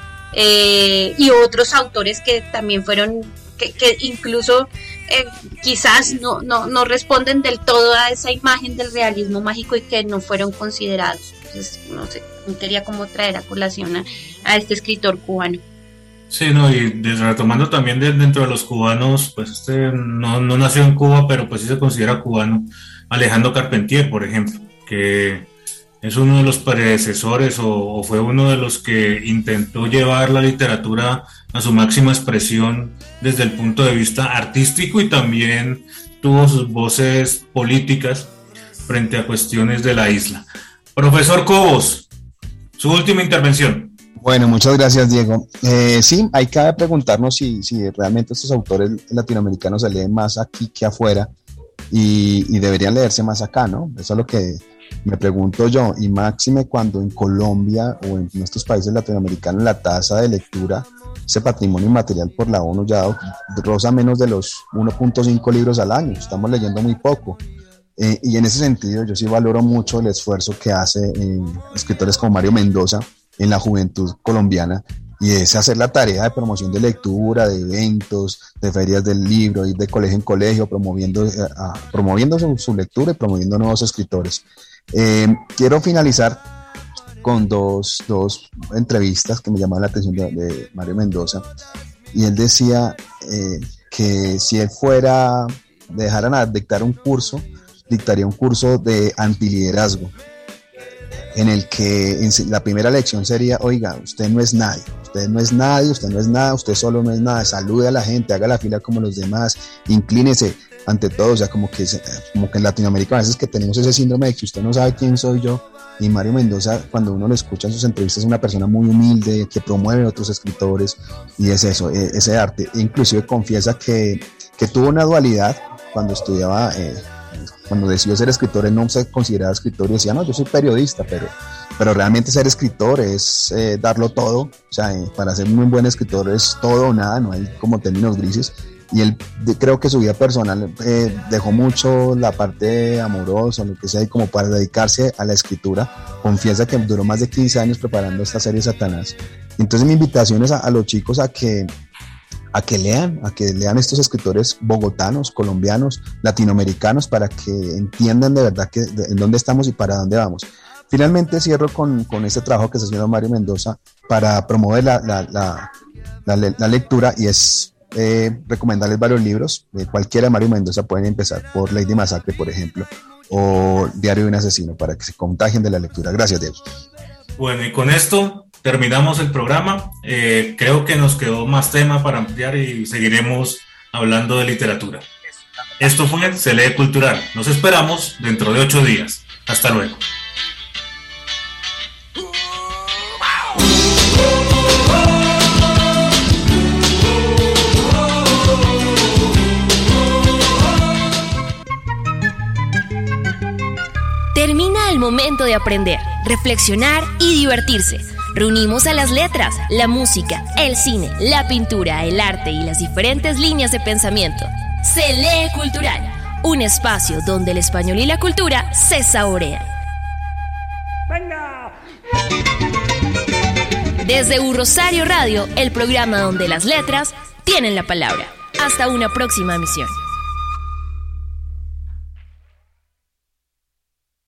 eh, y otros autores que también fueron, que, que incluso eh, quizás no, no, no responden del todo a esa imagen del realismo mágico y que no fueron considerados. Entonces, no sé, quería como traer a colación a, a este escritor cubano. Sí, no, y de, retomando también de, dentro de los cubanos, pues este no, no nació en Cuba, pero pues sí se considera cubano, Alejandro Carpentier, por ejemplo, que es uno de los predecesores o, o fue uno de los que intentó llevar la literatura a su máxima expresión desde el punto de vista artístico, y también tuvo sus voces políticas frente a cuestiones de la isla. Profesor Cobos, su última intervención. Bueno, muchas gracias, Diego. Eh, sí, hay que preguntarnos si, si realmente estos autores latinoamericanos se leen más aquí que afuera, y, y deberían leerse más acá, ¿no? Eso es lo que me pregunto yo, y máxime cuando en Colombia o en nuestros países latinoamericanos la tasa de lectura, ese patrimonio inmaterial por la ONU ya roza menos de los uno punto cinco libros al año, estamos leyendo muy poco. Eh, y en ese sentido yo sí valoro mucho el esfuerzo que hacen eh, escritores como Mario Mendoza en la juventud colombiana, y es hacer la tarea de promoción de lectura, de eventos, de ferias del libro, ir de colegio en colegio promoviendo, eh, a, promoviendo su, su lectura y promoviendo nuevos escritores. Eh, quiero finalizar con dos, dos entrevistas que me llamaron la atención de, de Mario Mendoza, y él decía eh, que si él fuera, dejaran a dictar un curso, dictaría un curso de antiliderazgo, en el que en la primera lección sería: oiga, usted no es nadie, usted no es nadie, usted no es nada, usted solo no es nada, salude a la gente, haga la fila como los demás, inclínese ante todo. O sea, como que, como que en Latinoamérica a veces que tenemos ese síndrome de que usted no sabe quién soy yo, y Mario Mendoza, cuando uno lo escucha en sus entrevistas, es una persona muy humilde, que promueve a otros escritores, y es eso, ese arte. Inclusive confiesa que, que tuvo una dualidad cuando estudiaba, eh, cuando decidió ser escritor. Él no se consideraba escritor y decía: no, yo soy periodista, pero, pero realmente ser escritor es eh, darlo todo. O sea, eh, para ser un muy buen escritor es todo o nada, no hay como términos grises. Y él, de, creo que su vida personal eh, dejó mucho la parte amorosa, lo que sea, y como para dedicarse a la escritura. Confiesa que duró más de quince años preparando esta serie Satanás. Entonces mi invitación es a, a los chicos a que a que lean, a que lean estos escritores bogotanos, colombianos, latinoamericanos, para que entiendan de verdad que, de, en dónde estamos y para dónde vamos. Finalmente cierro con, con este trabajo que está haciendo Mario Mendoza para promover la, la, la, la, la lectura, y es eh, recomendarles varios libros. De cualquiera de Mario Mendoza pueden empezar por Lady Masacre, por ejemplo, o Diario de un asesino, para que se contagien de la lectura. Gracias, Diego. Bueno, y con esto terminamos el programa. Eh, creo que nos quedó más tema para ampliar y seguiremos hablando de literatura. Esto fue Se Lee Cultural. Nos esperamos dentro de ocho días. Hasta luego. Termina el momento de aprender, reflexionar y divertirse. Reunimos a las letras, la música, el cine, la pintura, el arte y las diferentes líneas de pensamiento. Se Lee Cultural, un espacio donde el español y la cultura se saborean. ¡Venga! Desde U Rosario Radio, el programa donde las letras tienen la palabra. Hasta una próxima emisión.